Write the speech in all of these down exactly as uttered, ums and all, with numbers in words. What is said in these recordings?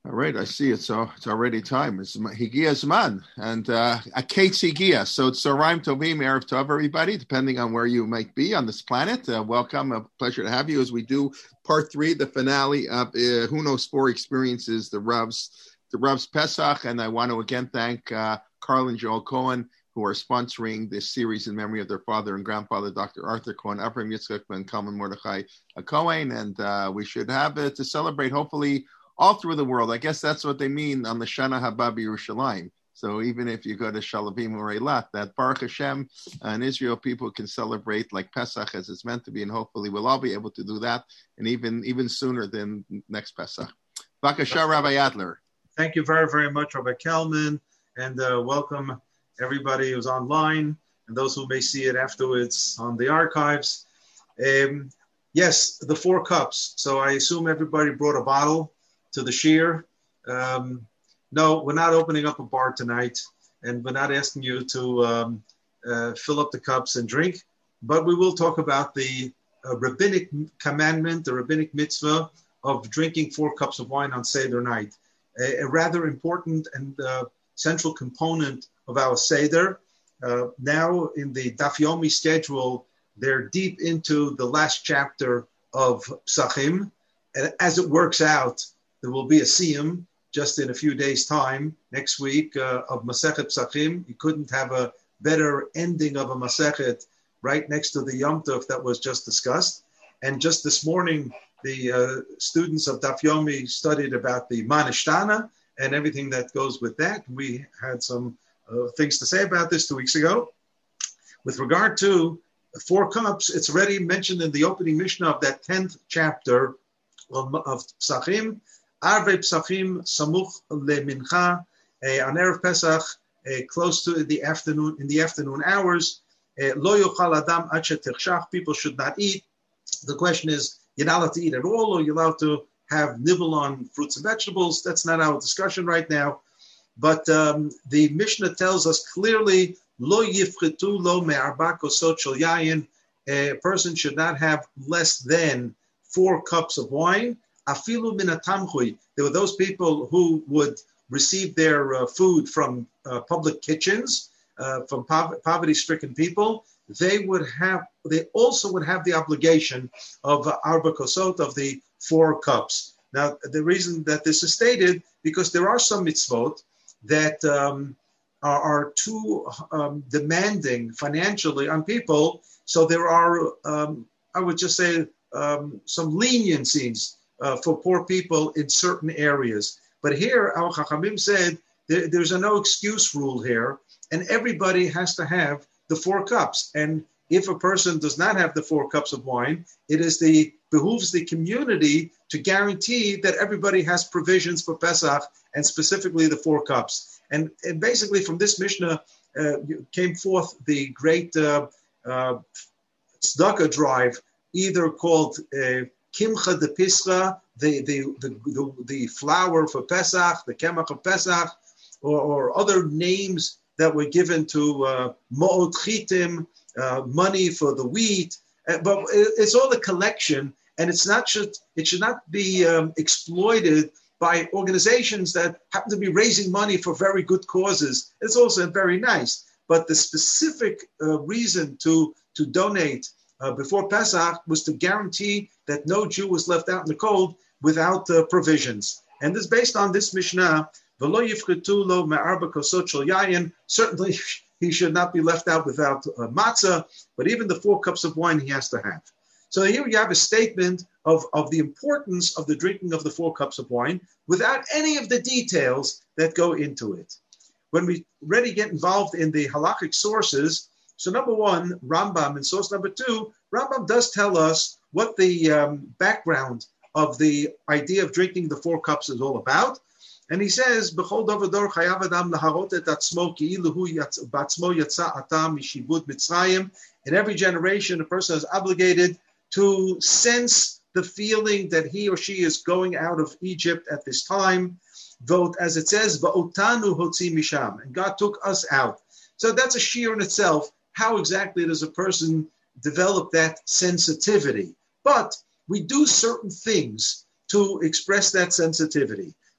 All right, I see it. So it's already time. It's Higia Zman and uh, a Kate Higia. So it's Soraim Tovim, Erev Tov, everybody, depending on where you might be on this planet. Uh, welcome. A pleasure to have you as we do part three, the finale of uh, Who Knows Four Experiences, the Rav's, the Rav's Pesach. And I want to again thank uh, Carl and Joel Cohen, who are sponsoring this series in memory of their father and grandfather, Doctor Arthur Cohen, Avram Yitzchak Ben Kalman Mordechai Cohen. And uh, we should have it to celebrate, hopefully, all through the world. I guess that's what they mean on the Shana Haba Yerushalayim. So even if you go to Shalavim or Eilat, that Baruch Hashem and Israel people can celebrate like Pesach as it's meant to be, and hopefully we'll all be able to do that, and even even sooner than next Pesach. Bakasha, Rabbi Adler. Thank you very, very much, Rabbi Kalman, and uh, welcome everybody who's online and those who may see it afterwards on the archives. Um, yes, the four cups. So I assume everybody brought a bottle to the shir. Um, no, we're not opening up a bar tonight, and we're not asking you to um, uh, fill up the cups and drink, but we will talk about the uh, rabbinic commandment, the rabbinic mitzvah of drinking four cups of wine on Seder night, a, a rather important and uh, central component of our Seder. Uh, now in the Daf Yomi schedule, they're deep into the last chapter of Psachim, and as it works out, there will be a siyum just in a few days' time, next week, uh, of Masechet Psachim. You couldn't have a better ending of a Masechet right next to the Yom Tov that was just discussed. And just this morning, the uh, students of Daf Yomi studied about the Manishtana and everything that goes with that. We had some uh, things to say about this two weeks ago. With regard to four cups, it's already mentioned in the opening Mishnah of that tenth chapter of, of Psachim. Arvei Psachim Samuch LeMincha, on Erev Pesach, uh, close to the afternoon, in the afternoon hours. Lo yochal adam ad shetirshach, people should not eat. The question is, you're not allowed to eat at all, or you're allowed to have nibble on fruits and vegetables. That's not our discussion right now. But um, the Mishnah tells us clearly, Lo yifchetu lo me'arba kosot shel yayin, a person should not have less than four cups of wine. Afilu min hatamchui. There were those people who would receive their uh, food from uh, public kitchens, uh, from po- poverty-stricken people. They would have. They also would have the obligation of uh, arba kosot, of the four cups. Now, the reason that this is stated, because there are some mitzvot that um, are, are too um, demanding financially on people. So there are, um, I would just say, um, some leniencies Uh, for poor people in certain areas. But here, our Chachamim said there, there's a no excuse rule here, and everybody has to have the four cups. And if a person does not have the four cups of wine, it is the behooves the community to guarantee that everybody has provisions for Pesach, and specifically the four cups. And, and basically from this Mishnah uh, came forth the great uh, uh, tzedakah drive, either called uh, Kimcha de Pischa, the, the, the, the, the flour for Pesach, the Kemach of Pesach, or, or other names that were given to uh, Mo'ot Chitim, uh, money for the wheat. Uh, but it's all a collection, and it's not should, it should not be um, exploited by organizations that happen to be raising money for very good causes. It's also very nice. But the specific uh, reason to, to donate Uh, before Pesach was to guarantee that no Jew was left out in the cold without uh, provisions. And this is based on this Mishnah, V'lo yifchetu lo me'arba kosot shel yayin, certainly he should not be left out without uh, matzah, but even the four cups of wine he has to have. So here you have a statement of, of the importance of the drinking of the four cups of wine without any of the details that go into it. When we really get involved in the halachic sources, so number one, Rambam, and source number two, Rambam does tell us what the um, background of the idea of drinking the four cups is all about. And he says, B'chol dovador chayav adam laharot et atzmo ki'ilu hu batzmo yatsa atam mishibud Mitzrayim. In every generation, a person is obligated to sense the feeling that he or she is going out of Egypt at this time. Vote, as it says, Va'otanu hotzi misham, and God took us out. So that's a shiur in itself. How exactly does a person develop that sensitivity? But we do certain things to express that sensitivity.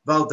God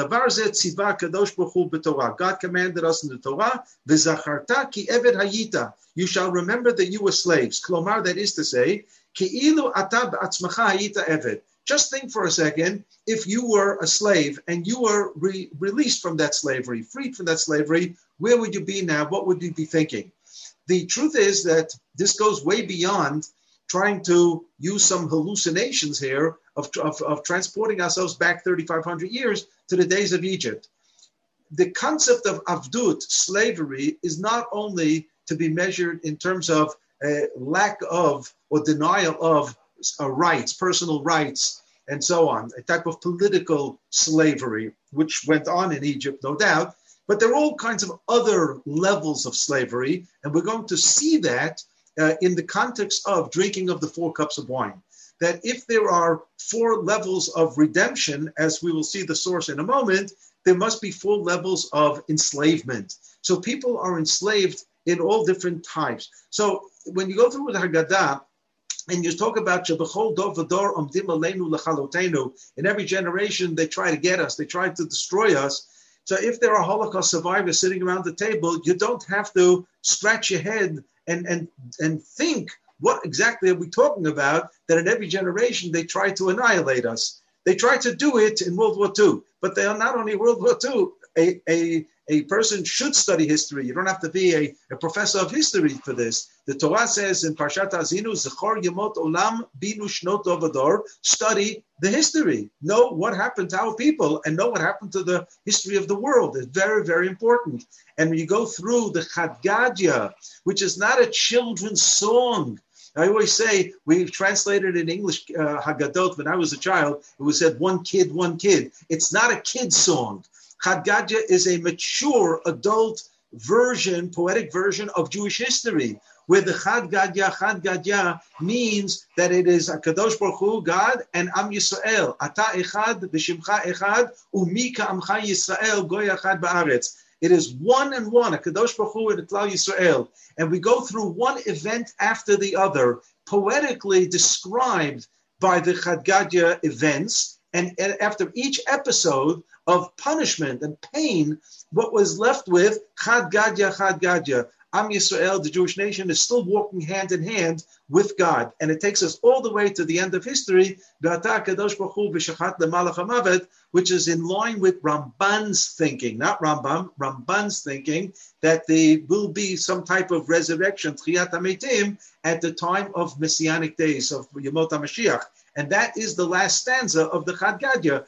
commanded us in the Torah, V'zacharta ki eved hayita. You shall remember that you were slaves. Klomar, that is to say, Ki'ilu ata b'atzmacha hayita eved. Just think for a second, if you were a slave and you were re- released from that slavery, freed from that slavery, where would you be now? What would you be thinking? The truth is that this goes way beyond trying to use some hallucinations here of, of, of transporting ourselves back thirty-five hundred years to the days of Egypt. The concept of avdut, slavery, is not only to be measured in terms of a lack of or denial of uh, rights, personal rights, and so on, a type of political slavery, which went on in Egypt, no doubt, but there are all kinds of other levels of slavery, and we're going to see that uh, in the context of drinking of the four cups of wine. That if there are four levels of redemption, as we will see the source in a moment, there must be four levels of enslavement. So people are enslaved in all different types. So when you go through the Haggadah, and you talk about Shebechol dor v'dor omdim aleinu lechalotenu, in every generation they try to get us, they try to destroy us. So if there are Holocaust survivors sitting around the table, you don't have to scratch your head and, and, and think, what exactly are we talking about, that in every generation they try to annihilate us. They tried to do it in World War Two, but they are not only World War Two. A, a, a person should study history. You don't have to be a, a professor of history for this. The Torah says in Parshat Azinu, Zechor Yemot Olam Binu Shnot Dovador, study the history. Know what happened to our people and know what happened to the history of the world. It's very, very important. And when you go through the Chad Gadya, which is not a children's song. I always say, we've translated in English uh, Haggadot. When I was a child, it was said, one kid, one kid. It's not a kid's song. Chad Gadya is a mature adult version, poetic version of Jewish history, where the Chad Gadya, Chad Gadya means that it is HaKadosh Baruch Hu, God, and Am Yisrael. Ata echad, v'shimcha echad, umi ka'amcha Yisrael, goy echad ba'aretz. It is one and one, HaKadosh Baruch Hu and Klal Yisrael. And we go through one event after the other, poetically described by the Chad Gadya events. And, and after each episode of punishment and pain, what was left with Chad Gadya, Chad Gadya. Am Yisrael, the Jewish nation, is still walking hand in hand with God. And it takes us all the way to the end of history, which is in line with Ramban's thinking, not Rambam, Ramban's thinking, that there will be some type of resurrection, Tchiyat HaMeitim, at the time of Messianic days, of Yemot HaMashiach. And that is the last stanza of the Chad Gadya,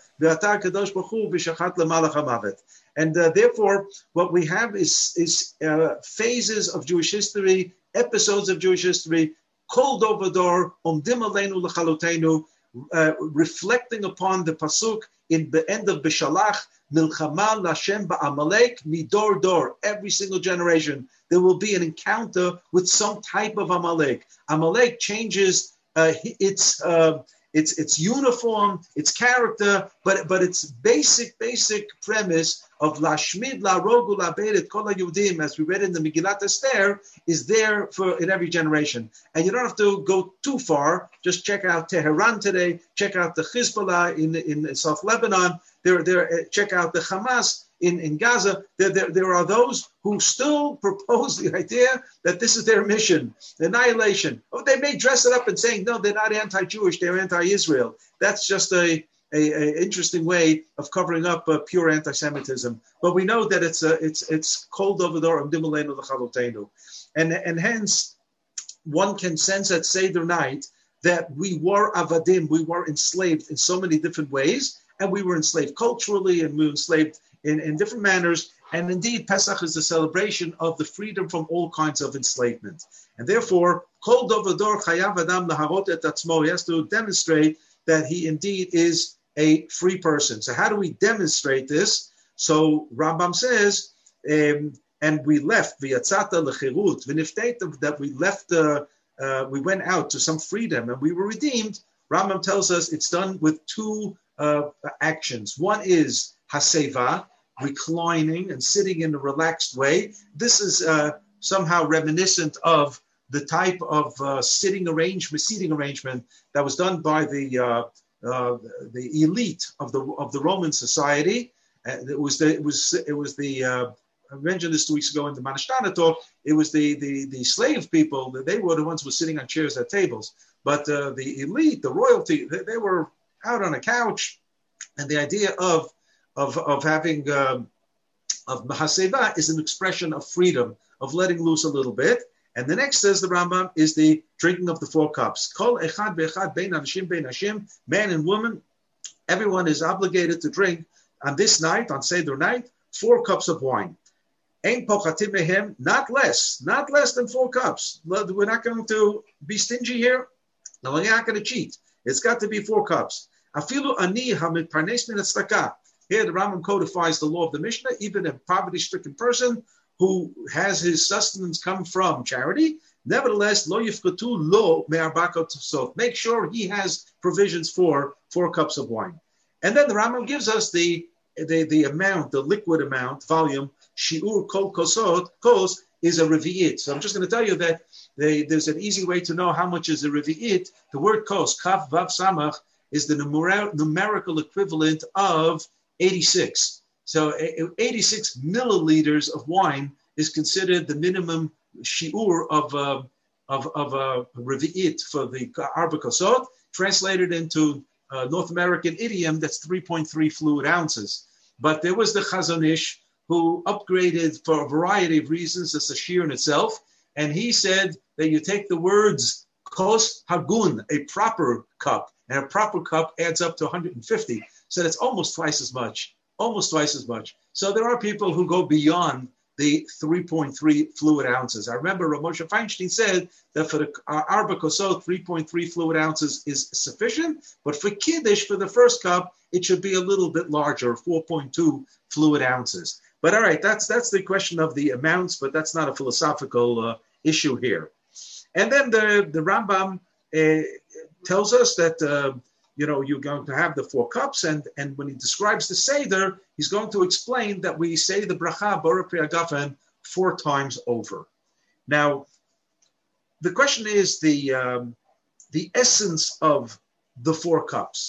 and uh, therefore, what we have is, is uh, phases of Jewish history, episodes of Jewish history, Kol dor v'dor, omdim aleinu lechalotenu, uh, reflecting upon the pasuk in the end of Bishalach, Milchama Lashem ba'Amalek midor dor. Every single generation, there will be an encounter with some type of Amalek. Amalek changes uh, its uh, its its uniform, its character, but but its basic basic premise of Lashmid La Rogu La Beiret Kol HaYudim, as we read in the Megillat Esther, is there for in every generation. And you don't have to go too far. Just check out Tehran today. Check out the Hezbollah in in South Lebanon. There there check out the Hamas in, in Gaza. There, there there are those who still propose the idea that this is their mission, annihilation. Oh, they may dress it up and saying no, they're not anti-Jewish, they're anti-Israel. That's just a A, a interesting way of covering up uh, pure anti-Semitism, but we know that it's a, it's it's cold over there, and and hence one can sense at Seder night that we were avadim, we were enslaved in so many different ways, and we were enslaved culturally, and we were enslaved in, in different manners. And indeed, Pesach is the celebration of the freedom from all kinds of enslavement, and therefore, kol dovador chayav adam laharot et atzmo. He has to demonstrate that he indeed is a free person. So how do we demonstrate this? So Rambam says, um, and we left v'yatzata lechirut v'nifteit, that we left, uh, uh, we went out to some freedom and we were redeemed. Rambam tells us it's done with two uh, actions. One is haseva, reclining and sitting in a relaxed way. This is uh, somehow reminiscent of the type of uh, sitting arrangement, seating arrangement that was done by the uh, uh, the elite of the of the Roman society. Uh, it was the it was it was the uh, I mentioned this two weeks ago in the Manashtana talk. It was the the the slave people. They were the ones who were sitting on chairs at tables. But uh, the elite, the royalty, they, they were out on a couch, and the idea of of of having um, of mahaseva is an expression of freedom, of letting loose a little bit. And the next, says the Rambam, is the drinking of the four cups. Kol echad be'echad bein anashim bein hashim, man and woman, everyone is obligated to drink on this night, on Seder night, four cups of wine. Ein pochatim mehem, not less, not less than four cups. We're not going to be stingy here. No, we're not going to cheat. It's got to be four cups. Afilu ani hamitparnes min tzedakah. Here the Rambam codifies the law of the Mishnah. Even a poverty-stricken person who has his sustenance come from charity, nevertheless, lo yifkatu lo me'arbakot tosot. Make sure he has provisions for four cups of wine. And then the Rambam gives us the, the, the amount, the liquid amount, volume, shiur kol kosot, kos is a revi'it. So I'm just going to tell you that they, there's an easy way to know how much is a revi'it. The word kos, kaf vav samach, is the numer- numerical equivalent of eighty-six. So eighty-six milliliters of wine is considered the minimum shiur of uh, of of a uh, revi'it for the arba kosot. Translated into uh, North American idiom, that's three point three fluid ounces. But there was the Chazon Ish who upgraded for a variety of reasons. It's a shir in itself, and he said that you take the words kos hagun, a proper cup, and a proper cup adds up to one hundred fifty. So that's almost twice as much. Almost twice as much. So there are people who go beyond the three point three fluid ounces. I remember Rav Moshe Feinstein said that for the uh, Arba Kosot, three point three fluid ounces is sufficient, but for Kiddush, for the first cup, it should be a little bit larger, four point two fluid ounces. But all right, that's that's the question of the amounts, but that's not a philosophical uh, issue here. And then the, the Rambam uh, tells us that uh, you know, you're going to have the four cups, and, and when he describes the Seder, he's going to explain that we say the bracha Borei Pri Hagafen four times over. Now, the question is the um, the essence of the four cups.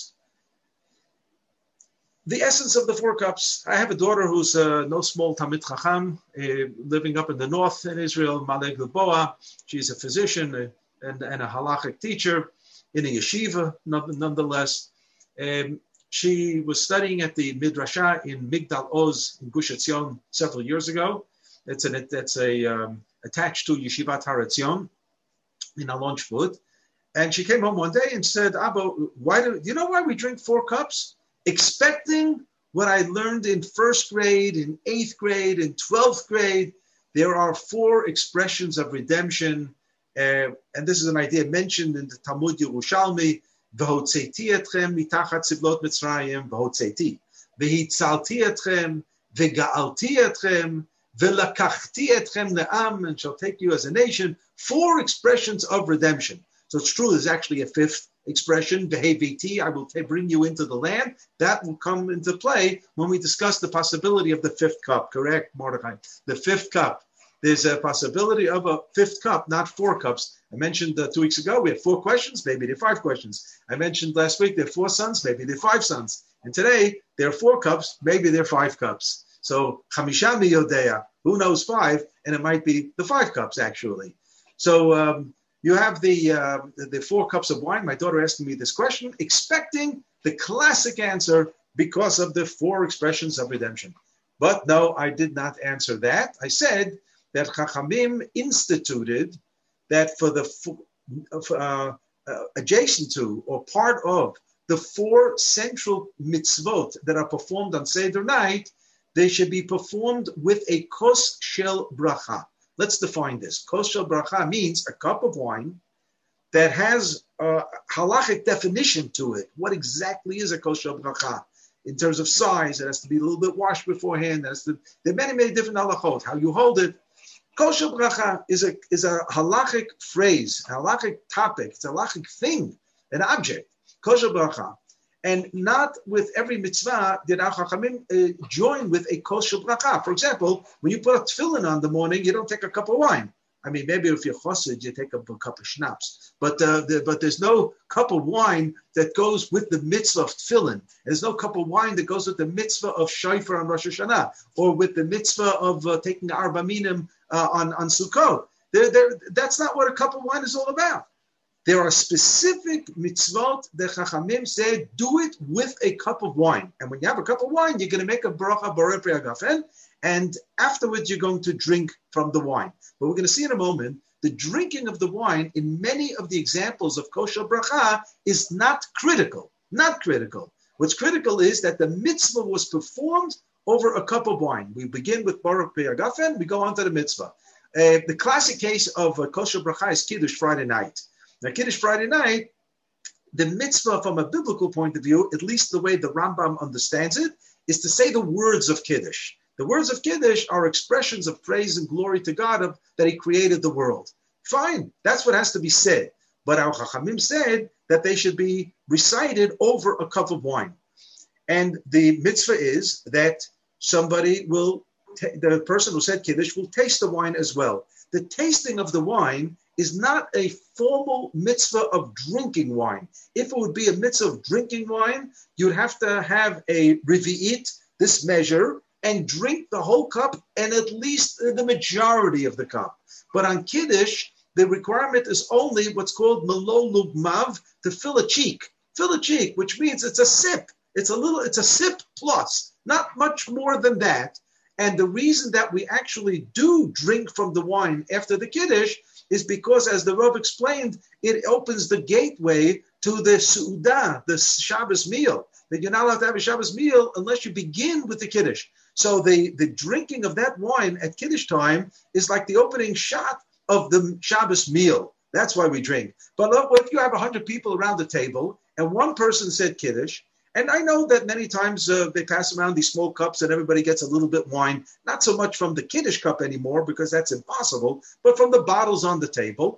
The essence of the four cups. I have a daughter who's uh, no small Talmid Chacham, uh, living up in the north in Israel, Malek Gilboa. She's a physician uh, and, and a halachic teacher in a yeshiva, nonetheless. Um, she was studying at the Midrasha in Migdal Oz in Gush Etzion several years ago. It's an that's a um, attached to Yeshivat Har Etzion in Alon Shvut. And she came home one day and said, Abba, why do, do you know why we drink four cups? Expecting what I learned in first grade, in eighth grade, in twelfth grade, there are four expressions of redemption. Uh, and this is an idea mentioned in the Talmud Yerushalmi, V'hotzeti etchem mitachat tzivlot Mitzrayim, v'hotzeti. V'hitzalti etchem, v'ga'alti etchem, v'lakachti etchem le'am, and shall take you as a nation. Four expressions of redemption. So it's true, there's actually a fifth expression, v'heviti, I will t- bring you into the land. That will come into play when we discuss the possibility of the fifth cup, correct, Mordechai? The fifth cup. There's a possibility of a fifth cup, not four cups. I mentioned uh, two weeks ago, we had four questions, maybe there are five questions. I mentioned last week there are four sons, maybe there are five sons. And today, there are four cups, maybe there are five cups. So, Chamisha miyodea, who knows five, and it might be the five cups, actually. So, um, you have the, uh, the the four cups of wine. My daughter asking me this question, expecting the classic answer because of the four expressions of redemption. But no, I did not answer that. I said that Chachamim instituted that for the uh, uh, adjacent to or part of the four central mitzvot that are performed on Seder night, they should be performed with a kos shel bracha. Let's define this. Kos shel bracha means a cup of wine that has a halachic definition to it. What exactly is a kos shel bracha? In terms of size, it has to be a little bit washed beforehand. It has to, there are many, many different halachot. How you hold it. Kos shel bracha is a is a halachic phrase, a halachic topic. It's a halachic thing, an object. Kos shel bracha. And not with every mitzvah did our Chachamim uh, join with a kos shel bracha. For example, when you put a tefillin on the morning, you don't take a cup of wine. I mean, maybe if you're chassid, you take a, a cup of schnapps. But uh, the, but there's no cup of wine that goes with the mitzvah of tefillin. There's no cup of wine that goes with the mitzvah of shofar on Rosh Hashanah, or with the mitzvah of uh, taking arba minim uh, on, on Sukkot. They're, they're, that's not what a cup of wine is all about. There are specific mitzvot that Chachamim say, do it with a cup of wine. And when you have a cup of wine, you're going to make a bracha borei pri hagafen, and afterwards you're going to drink from the wine. But we're going to see in a moment, the drinking of the wine in many of the examples of kosher bracha is not critical, not critical. What's critical is that the mitzvah was performed over a cup of wine. We begin with borei pri hagafen, we go on to the mitzvah. Uh, the classic case of uh, kosher bracha is Kiddush Friday night. Now, Kiddush Friday night, the mitzvah from a biblical point of view, at least the way the Rambam understands it, is to say the words of Kiddush. The words of Kiddush are expressions of praise and glory to God of, that He created the world. Fine, that's what has to be said. But our Chachamim said that they should be recited over a cup of wine. And the mitzvah is that somebody will, t- the person who said Kiddush will taste the wine as well. The tasting of the wine is not a formal mitzvah of drinking wine. If it would be a mitzvah of drinking wine, you'd have to have a revi'it, this measure, and drink the whole cup and at least the majority of the cup. But on Kiddush, the requirement is only what's called melo lugmav, to fill a cheek. Fill a cheek, which means it's a sip. It's a little, it's a sip plus, not much more than that. And the reason that we actually do drink from the wine after the Kiddush is because, as the Rav explained, it opens the gateway to the Su'udah, the Shabbos meal. That you're not allowed to have a Shabbos meal unless you begin with the Kiddush. So the, the drinking of that wine at Kiddush time is like the opening shot of the Shabbos meal. That's why we drink. But look, if you have one hundred people around the table and one person said Kiddush, and I know that many times uh, they pass around these small cups and everybody gets a little bit wine, not so much from the Kiddush cup anymore because that's impossible, but from the bottles on the table.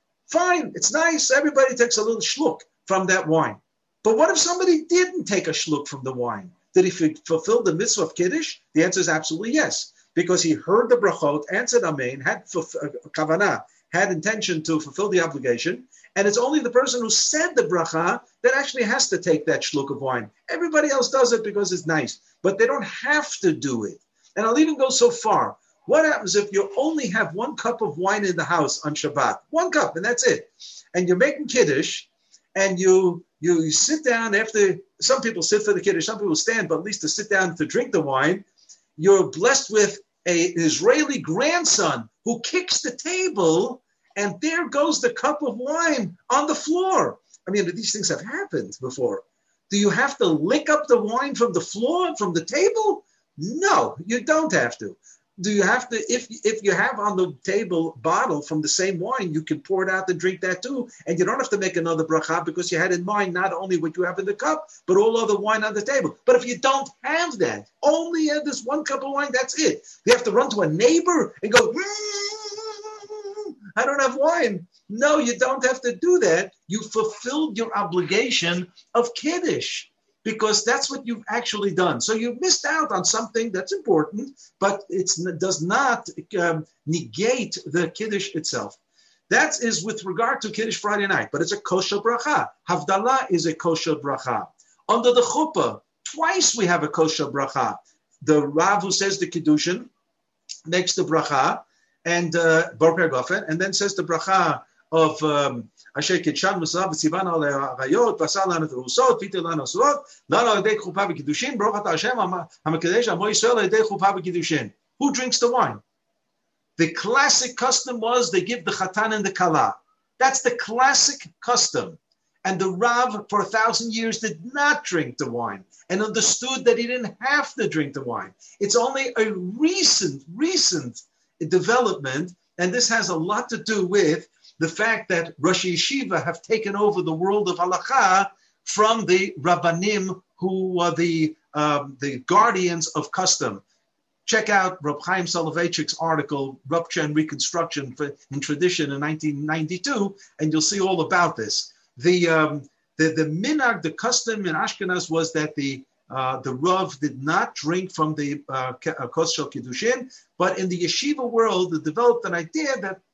Fine, it's nice. Everybody takes a little shluck from that wine. But what if somebody didn't take a shluck from the wine? Did he f- fulfill the mitzvah of Kiddush? The answer is absolutely yes, because he heard the brachot, answered amen, had f- uh, kavanah, had intention to fulfill the obligation, and it's only the person who said the bracha that actually has to take that shluck of wine. Everybody else does it because it's nice, but they don't have to do it. And I'll even go so far. What happens if you only have one cup of wine in the house on Shabbat? One cup, and that's it. And you're making Kiddush, and you, you, you sit down after, some people sit for the Kiddush, some people stand, but at least to sit down to drink the wine. You're blessed with an Israeli grandson who kicks the table, and there goes the cup of wine on the floor. I mean, these things have happened before. Do you have to lick up the wine from the floor, from the table? No, you don't have to. Do you have to, if if you have on the table bottle from the same wine, you can pour it out and drink that too. And you don't have to make another bracha because you had in mind not only what you have in the cup, but all other wine on the table. But if you don't have that, only have this one cup of wine, that's it. You have to run to a neighbor and go, I don't have wine. No, you don't have to do that. You fulfilled your obligation of Kiddush, because that's what you've actually done. So you missed out on something that's important, but it does not um, negate the Kiddush itself. That is with regard to Kiddush Friday night, but it's a kosher bracha. Havdalah is a kosher bracha. Under the chuppah, twice we have a kosher bracha. The Rav who says the Kiddushin makes the bracha, and uh, and then says the bracha of um, Asher Kitshan Musav Tzivan Al Arayot Basar Lanu Terusot Vitel Lanu Surot Lanu Al Yedei Chuppah V'Kiddushin Baruch Atah Hashem HaMekadesh Amo Yisrael Al Yedei Chuppah V'Kiddushin. Who drinks the wine? The classic custom was they give the Chatan and the Kala. That's the classic custom. And the Rav for a thousand years did not drink the wine and understood that he didn't have to drink the wine. It's only a recent, recent development, and this has a lot to do with the fact that Rosh Yeshiva have taken over the world of halakha from the Rabbanim, who are the um, the guardians of custom. Check out Reb Chaim Soloveitchik's article, Rupture and Reconstruction for, in Tradition in nineteen ninety-two, and you'll see all about this. The um, the, the minhag, the custom in Ashkenaz was that the uh, the Rav did not drink from the uh, Kos Shel Kiddushin, but in the yeshiva world, it developed an idea that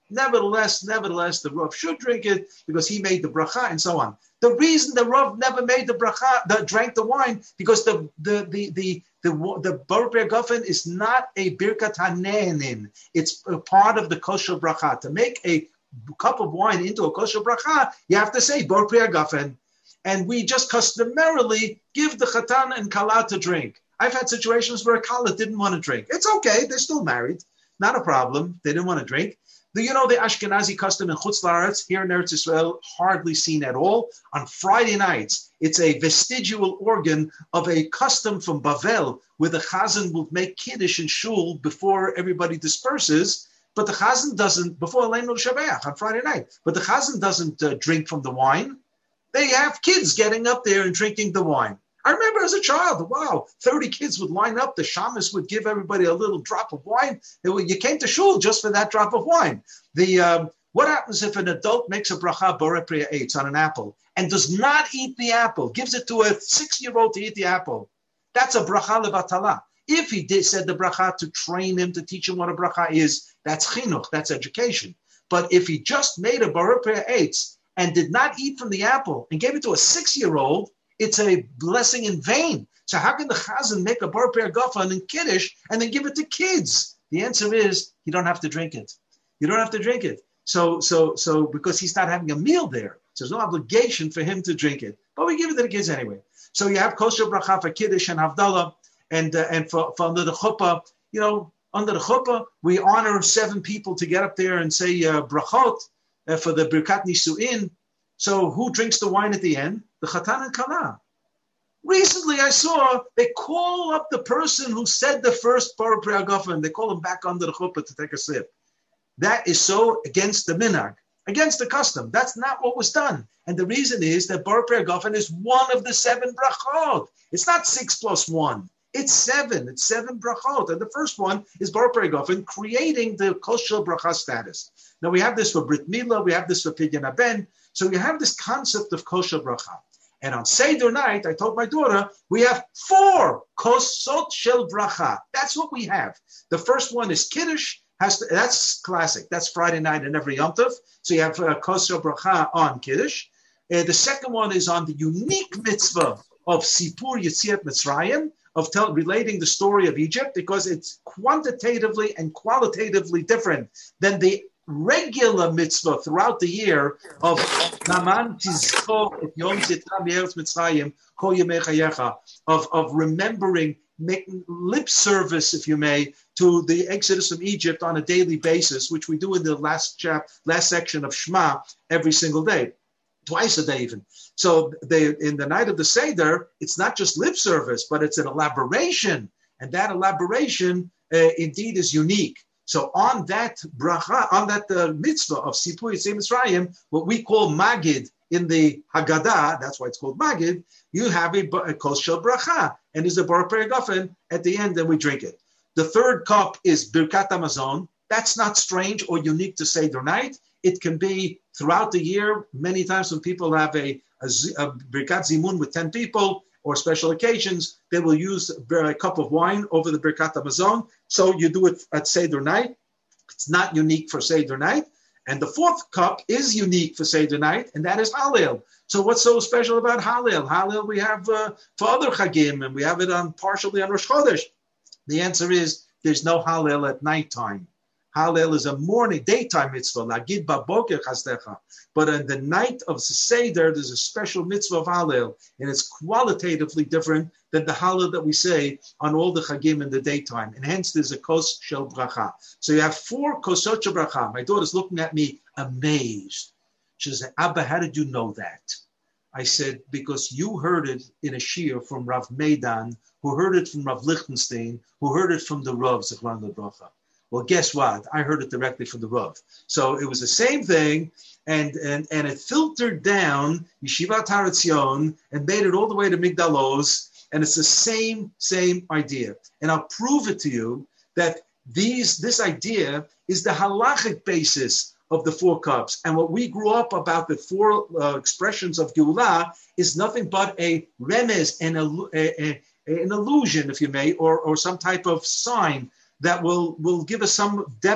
Nevertheless, nevertheless, the Rav should drink it because he made the bracha and so on. The reason the Rav never made the bracha, the, drank the wine, because the the the the the, the Bar Pri Hagafen is not a birkat hanenin. It's a part of the kosher bracha. To make a cup of wine into a kosher bracha, you have to say Bar Pri Hagafen. And we just customarily give the chatan and kala to drink. I've had situations where a kala didn't want to drink. It's okay, they're still married. Not a problem. They didn't want to drink. The, you know, the Ashkenazi custom in Chutz La'aretz, here in Eretz Yisrael, hardly seen at all. On Friday nights, it's a vestigial organ of a custom from Bavel, where the chazan will make kiddush in shul before everybody disperses. But the chazan doesn't, before Aleinu Shabeach on Friday night, but the chazan doesn't uh, drink from the wine. They have kids getting up there and drinking the wine. I remember as a child, wow, thirty kids would line up. The shamus would give everybody a little drop of wine. Would, you came to shul just for that drop of wine. The um, what happens if an adult makes a bracha borei pri ha'etz on an apple and does not eat the apple, gives it to a six-year-old to eat the apple? That's a bracha levatala. If he did said the bracha to train him, to teach him what a bracha is, that's chinuch, that's education. But if he just made a borei pri ha'etz and did not eat from the apple and gave it to a six-year-old, it's a blessing in vain. So how can the chazan make a bar pri hagafen and kiddush and then give it to kids? The answer is you don't have to drink it. You don't have to drink it. So, so, so because he's not having a meal there, so there's no obligation for him to drink it. But we give it to the kids anyway. So you have kosher bracha for kiddush and havdalah, and uh, and for, for under the chuppah. You know, under the chuppah, we honor seven people to get up there and say uh, brachot uh, for the birkat nisuin. So who drinks the wine at the end? The chatan and kala. Recently I saw they call up the person who said the first bar pri hagafen. They call him back under the chuppah to take a sip. That is so against the minhag, against the custom. That's not what was done. And the reason is that bar pri hagafen is one of the seven brachot. It's not six plus one. It's seven. It's seven brachot. And the first one is bar pri hagafen, creating the kosher bracha status. Now we have this for Brit Milah. We have this for Pidyon Haben. So you have this concept of kosher bracha. And on Seder night, I told my daughter, we have four kosot shel bracha. That's what we have. The first one is Kiddush. Has to, that's classic. That's Friday night and every Yom Tov. So you have uh, kosher bracha on Kiddush. Uh, the second one is on the unique mitzvah of Sipur Yetziat Mitzrayim, of tell, relating the story of Egypt, because it's quantitatively and qualitatively different than the regular mitzvah throughout the year of Naman Tizko et Yom Tzitcha Me'eretz Mitzrayim Kol Yemei Chayecha, of of remembering, making lip service, if you may, to the Exodus from Egypt on a daily basis, which we do in the last chap, last section of Shema every single day, twice a day even. So they, in the night of the Seder, it's not just lip service, but it's an elaboration, and that elaboration uh, indeed is unique. So on that bracha, on that uh, mitzvah of Sipur Yetziat Mitzrayim, what we call Magid in the Haggadah, that's why it's called Magid, you have a, a kosher bracha, and there's a bar pri hagafen at the end, and we drink it. The third cup is Birkat Hamazon. That's not strange or unique to Seder night. It can be throughout the year. Many times when people have a, a, a Birkat Zimun with ten people, or special occasions, they will use a cup of wine over the Birkat Hamazon. So you do it at Seder night. It's not unique for Seder night. And the fourth cup is unique for Seder night, and that is Hallel. So what's so special about Hallel? Hallel we have uh, for other Chagim, and we have it on partially on Rosh Chodesh. The answer is there's no Hallel at nighttime. Hallel is a morning, daytime mitzvah, lagid baboker chasdecha. But in the night of Seder, there's a special mitzvah of Hallel, and it's qualitatively different than the Hallel that we say on all the Chagim in the daytime. And hence there's a kos shel bracha. So you have four kosot shel bracha. My daughter's looking at me amazed. She said, Abba, how did you know that? I said, because you heard it in a shir from Rav Meidan, who heard it from Rav Lichtenstein, who heard it from the Rav, Zichron Lebracha. Well, guess what? I heard it directly from the Rav. So it was the same thing, and and, and it filtered down Yeshivat Har Etzion and made it all the way to Migdal Oz, and it's the same, same idea. And I'll prove it to you that these this idea is the halachic basis of the four cups. And what we grew up about the four uh, expressions of Geulah is nothing but a remez, an, a, a, an illusion, if you may, or, or some type of sign that will, will give us some depth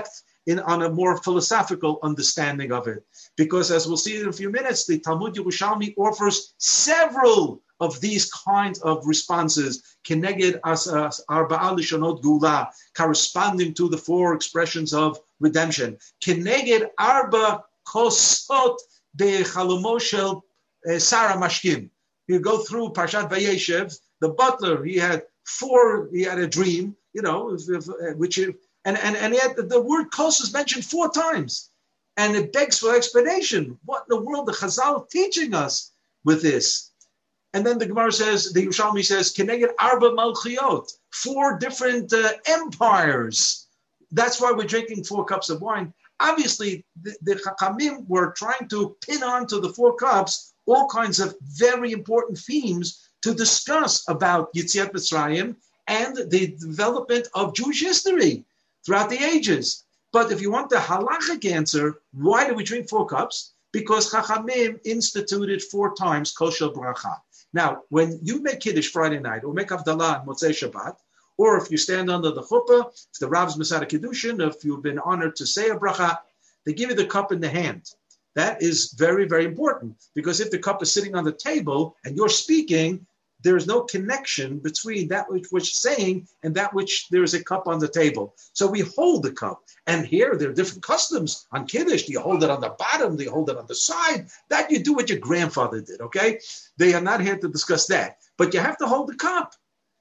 in on a more philosophical understanding of it. Because as we'll see in a few minutes, the Talmud Yerushalmi offers several of these kinds of responses, keneged as arba'a lishonot gula, corresponding to the four expressions of redemption. Keneged arba kosot bechalomot shel Sarah Mashkim. You go through Parshat Vayeshev, the butler, he had four, he had a dream, you know, which, and, and, and yet the word kos is mentioned four times. And it begs for explanation. What in the world the Chazal teaching us with this? And then the Gemara says, the Yerushalmi says, Keneged Arba Malchiot, four different uh, empires. That's why we're drinking four cups of wine. Obviously, the, the Chachamim were trying to pin onto the four cups all kinds of very important themes to discuss about Yetziat Mitzrayim and the development of Jewish history throughout the ages. But if you want the halachic answer, why do we drink four cups? Because Chachamim instituted four times Kol Shel Bracha. Now, when you make Kiddush Friday night, or make Havdalah on Motzei Shabbat, or if you stand under the chuppah, if the Rav's Masada Kiddushin, if you've been honored to say a bracha, they give you the cup in the hand. That is very, very important, because if the cup is sitting on the table and you're speaking, there is no connection between that which we're saying and that which there is a cup on the table. So we hold the cup. And here there are different customs. On Kiddush, do you hold it on the bottom? Do you hold it on the side? That you do what your grandfather did, okay? They are not here to discuss that. But you have to hold the cup.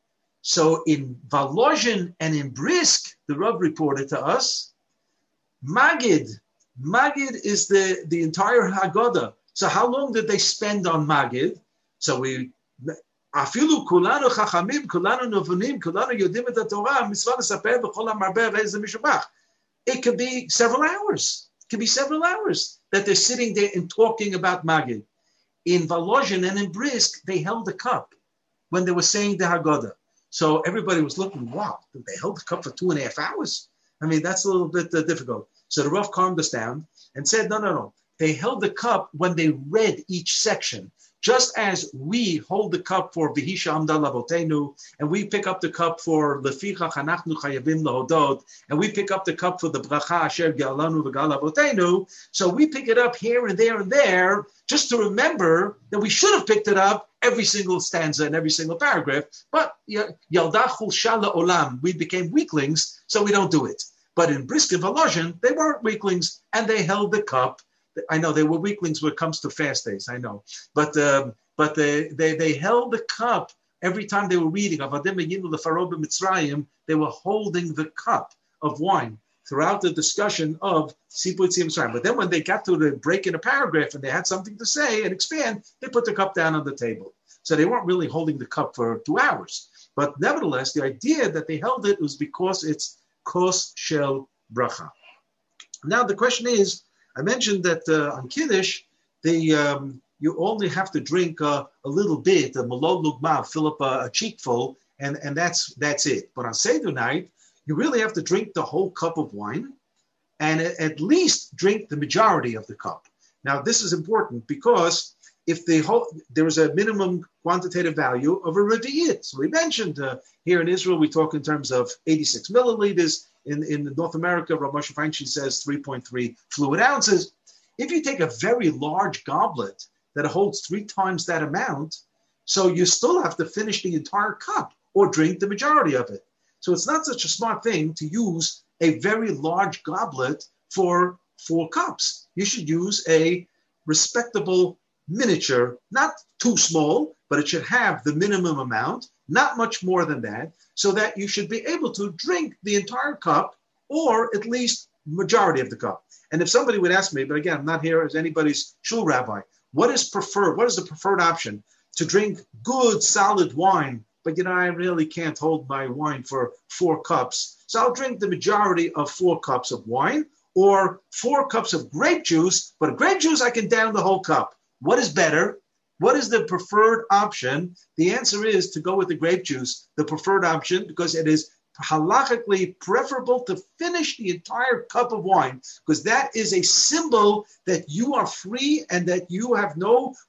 So in Volozhin and in Brisk, the Rav reported to us, Magid. Magid is the, the entire Haggadah. So how long did they spend on Magid? So we... Afilu kulanu chachamim, kulanu novunim, kulanu yodim et haTorah, mitzvah lesaper b'chol hamarbeh v'ezeh mishubach. It could be several hours. It could be several hours that they're sitting there and talking about Magid. In Volozhin and in Brisk, they held the cup when they were saying the Haggadah. So everybody was looking, wow, they held the cup for two and a half hours? I mean, that's a little bit uh, difficult. So the Rav calmed us down and said, no, no, no. They held the cup when they read each section. Just as we hold the cup for V'hisha Amda Lavotenu, and we pick up the cup for Leficha Chanachnu Chayavim Lahodot, and we pick up the cup for the Bracha Asher Ge'alanu V'Gal Avotenu, so we pick it up here and there and there, just to remember that we should have picked it up every single stanza and every single paragraph, but Yalda Chulsha La'olam, we became weaklings, so we don't do it. But in Brisk and Volozhin, they weren't weaklings, and they held the cup. I know they were weaklings when it comes to fast days, I know. But um, but they, they they held the cup every time they were reading. Avadim Yinu Lefarod B'Mitzrayim, they were holding the cup of wine throughout the discussion of Sipur Yetziat Mitzrayim. But then when they got to the break in a paragraph and they had something to say and expand, they put the cup down on the table. So they weren't really holding the cup for two hours. But nevertheless, the idea that they held it was because it's Kos Shel Bracha. Now the question is, I mentioned that uh, on Kiddush, the, um, you only have to drink uh, a little bit, a malol lugma, fill up a, a cheekful, and, and that's that's it. But on Seder night, you really have to drink the whole cup of wine, and at least drink the majority of the cup. Now, this is important because if the whole, there is a minimum quantitative value of a revi'it. So we mentioned uh, here in Israel, we talk in terms of eighty-six milliliters. In, in North America, Rav Moshe Feinstein says three point three fluid ounces. If you take a very large goblet that holds three times that amount, so you still have to finish the entire cup or drink the majority of it. So it's not such a smart thing to use a very large goblet for four cups. You should use a respectable miniature, not too small, but it should have the minimum amount, not much more than that, so that you should be able to drink the entire cup or at least majority of the cup. And if somebody would ask me, but again, I'm not here as anybody's shul rabbi, what is preferred? What is the preferred option? To drink good, solid wine, but you know, I really can't hold my wine for four cups. So I'll drink the majority of four cups of wine or four cups of grape juice, but grape juice, I can down the whole cup. What is better? What is the preferred option? The answer is to go with the grape juice, the preferred option, because it is halachically preferable to finish the entire cup of wine, because that is a symbol that you are free and that you have no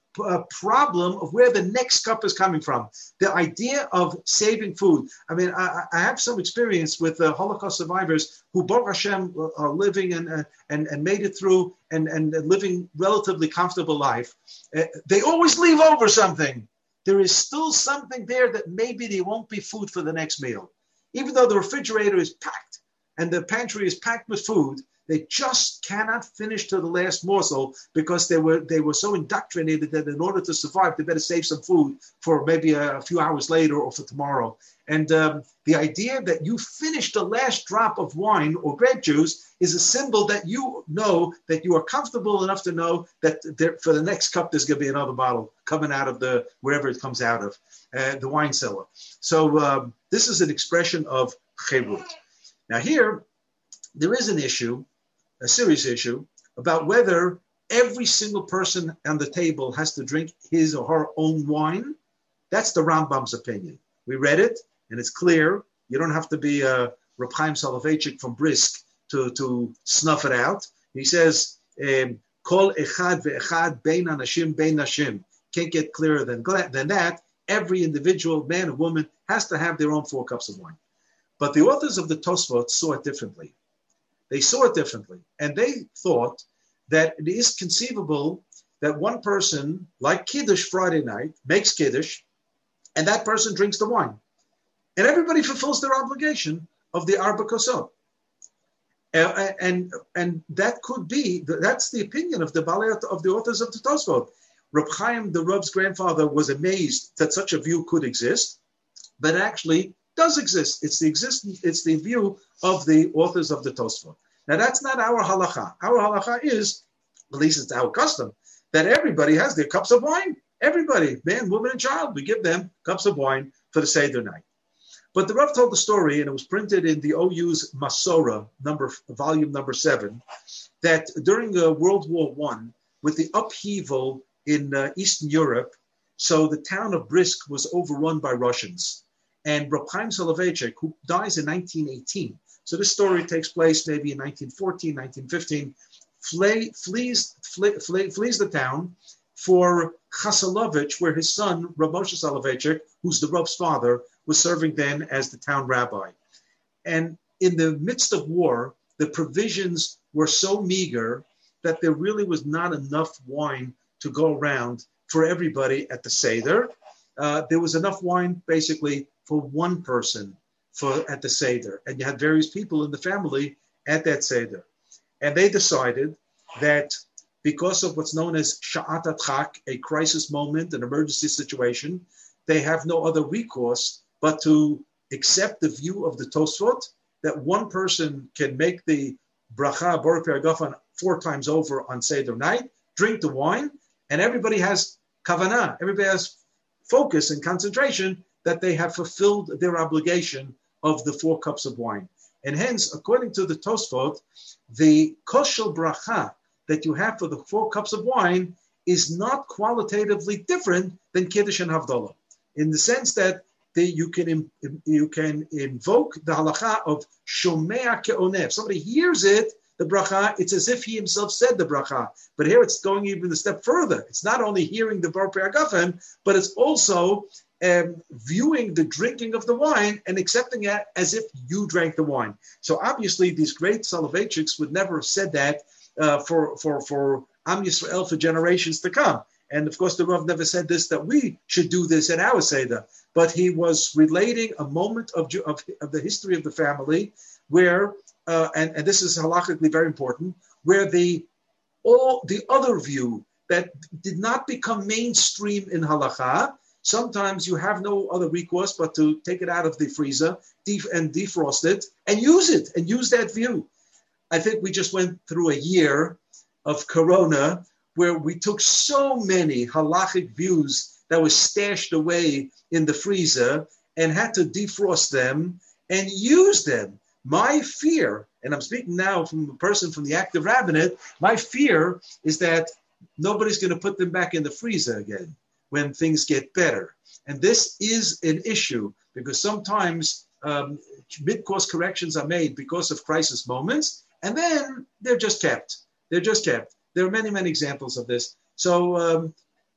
uh, problem of where the next cup is coming from. The idea of saving food. I mean, I, I have some experience with uh, Holocaust survivors who, Baruch Hashem, are living and uh, and and made it through and and living relatively comfortable life. Uh, they always leave over something. There is still something there that maybe there won't be food for the next meal, even though the refrigerator is packed and the pantry is packed with food. They just cannot finish to the last morsel because they were they were so indoctrinated that in order to survive, they better save some food for maybe a, a few hours later or for tomorrow. And um, the idea that you finish the last drop of wine or grape juice is a symbol that you know that you are comfortable enough to know that there, for the next cup, there's going to be another bottle coming out of the wherever it comes out of, uh, the wine cellar. So um, this is an expression of chirut. Now here, there is an issue, a serious issue, about whether every single person on the table has to drink his or her own wine. That's the Rambam's opinion. We read it, and it's clear. You don't have to be a Reb Chaim Soloveitchik from Brisk to, to snuff it out. He says, Kol echad ve'echad bein anashim bein nashim. Can't get clearer than, than that. Every individual, man or woman, has to have their own four cups of wine. But the authors of the Tosfot saw it differently. They saw it differently. And they thought that it is conceivable that one person, like Kiddush Friday night, makes Kiddush, and that person drinks the wine. And everybody fulfills their obligation of the Arba Kosot. And, and, and that could be, that's the opinion of the of the authors of the Tosfot. Reb Chaim, the Reb's grandfather, was amazed that such a view could exist, but actually does exist. It's the existence, it's the view of the authors of the Tosfot. Now that's not our halacha. Our halacha is, at least it's our custom, that everybody has their cups of wine. Everybody, man, woman, and child, we give them cups of wine for the Seder night. But the Rav told the story, and it was printed in the O U's Masora, number volume number seven, that during uh, World War One, with the upheaval in uh, Eastern Europe, so the town of Brisk was overrun by Russians. And Reb Chaim Soloveitchik, who dies in nineteen eighteen, so this story takes place maybe in nineteen fourteen, nineteen fifteen, flee, flees, flee, flee, flees the town for Chasalovich, where his son, Reb Moshe Soloveitchik, who's the Reb's father, was serving then as the town rabbi. And in the midst of war, the provisions were so meager that there really was not enough wine to go around for everybody at the Seder. Uh, there was enough wine basically for one person for at the Seder. And you had various people in the family at that Seder. And they decided that because of what's known as Sha'at HaDchak, a crisis moment, an emergency situation, they have no other recourse but to accept the view of the Tosfot that one person can make the bracha, Baruch Peragafan, four times over on Seder night, drink the wine, and everybody has kavanah, everybody has focus and concentration that they have fulfilled their obligation of the four cups of wine. And hence, according to the Tosfot, the koshel bracha that you have for the four cups of wine is not qualitatively different than Kiddush and Havdalah, in the sense that the, you can you can invoke the halacha of shomea ke'oneh. If somebody hears it, the bracha, it's as if he himself said the bracha. But here it's going even a step further. It's not only hearing the Bar Pe'agafen, but it's also um, viewing the drinking of the wine and accepting it as if you drank the wine. So obviously these great Soloveitchiks would never have said that uh, for, for, for Am Yisrael for generations to come. And of course, the Rav never said this, that we should do this in our Seder. But he was relating a moment of, of, of the history of the family where, uh, and, and this is halachically very important, where the all the other view that did not become mainstream in halacha, sometimes you have no other recourse but to take it out of the freezer def- and defrost it and use it and use that view. I think we just went through a year of Corona where we took so many halachic views that were stashed away in the freezer and had to defrost them and use them. My fear, and I'm speaking now from a person from the active rabbinate, my fear is that nobody's going to put them back in the freezer again when things get better. And this is an issue because sometimes um, mid-course corrections are made because of crisis moments, and then they're just kept. They're just kept. There are many, many examples of this. So um,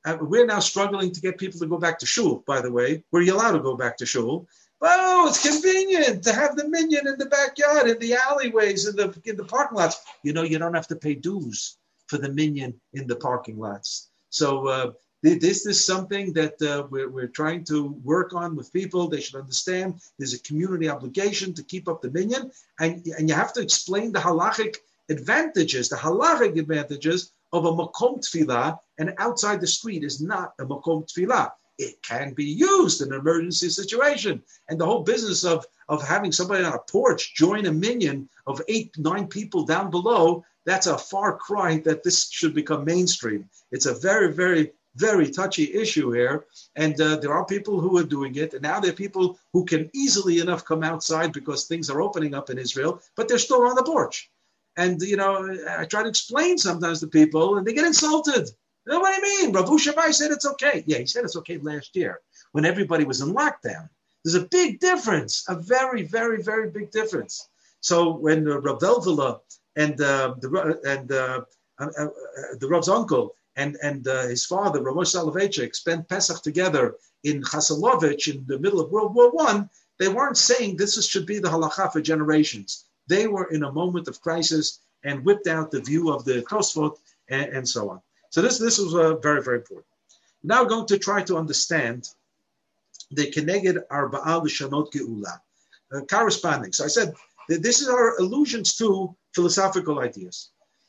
uh, we're now struggling to get people to go back to shul, by the way. Were you allowed to go back to shul? Oh, it's convenient to have the minyan in the backyard, in the alleyways, in the in the parking lots. You know, you don't have to pay dues for the minyan in the parking lots. So uh, this is something that uh, we're, we're trying to work on with people. They should understand there's a community obligation to keep up the minyan, and, and you have to explain the halachic advantages, the halachic advantages of a makom tefillah, and outside the street is not a makom tefillah. It can be used in an emergency situation. And the whole business of, of having somebody on a porch join a minyan of eight, nine people down below, that's a far cry that this should become mainstream. It's a very, very, very touchy issue here. And uh, there are people who are doing it. And now there are people who can easily enough come outside because things are opening up in Israel, but they're still on the porch. And, you know, I try to explain sometimes to people and they get insulted. You know what I mean? Rav Ushabai said it's okay. Yeah, he said it's okay last year when everybody was in lockdown. There's a big difference, a very, very, very big difference. So when uh, Rav Velvela and uh, the and uh, uh, uh, the Rav's uncle and and uh, his father, Rav Moshe Soloveitchik, spent Pesach together in Chasilovich in the middle of World War One, they weren't saying this is, should be the halacha for generations. They were in a moment of crisis and whipped out the view of the Tosfot and, and so on. So this, this was uh, very, very important. Now we're going to try to understand the Keneged Arba'a L'Shanot Geula, uh, corresponding. So I said that this is our allusions to philosophical ideas.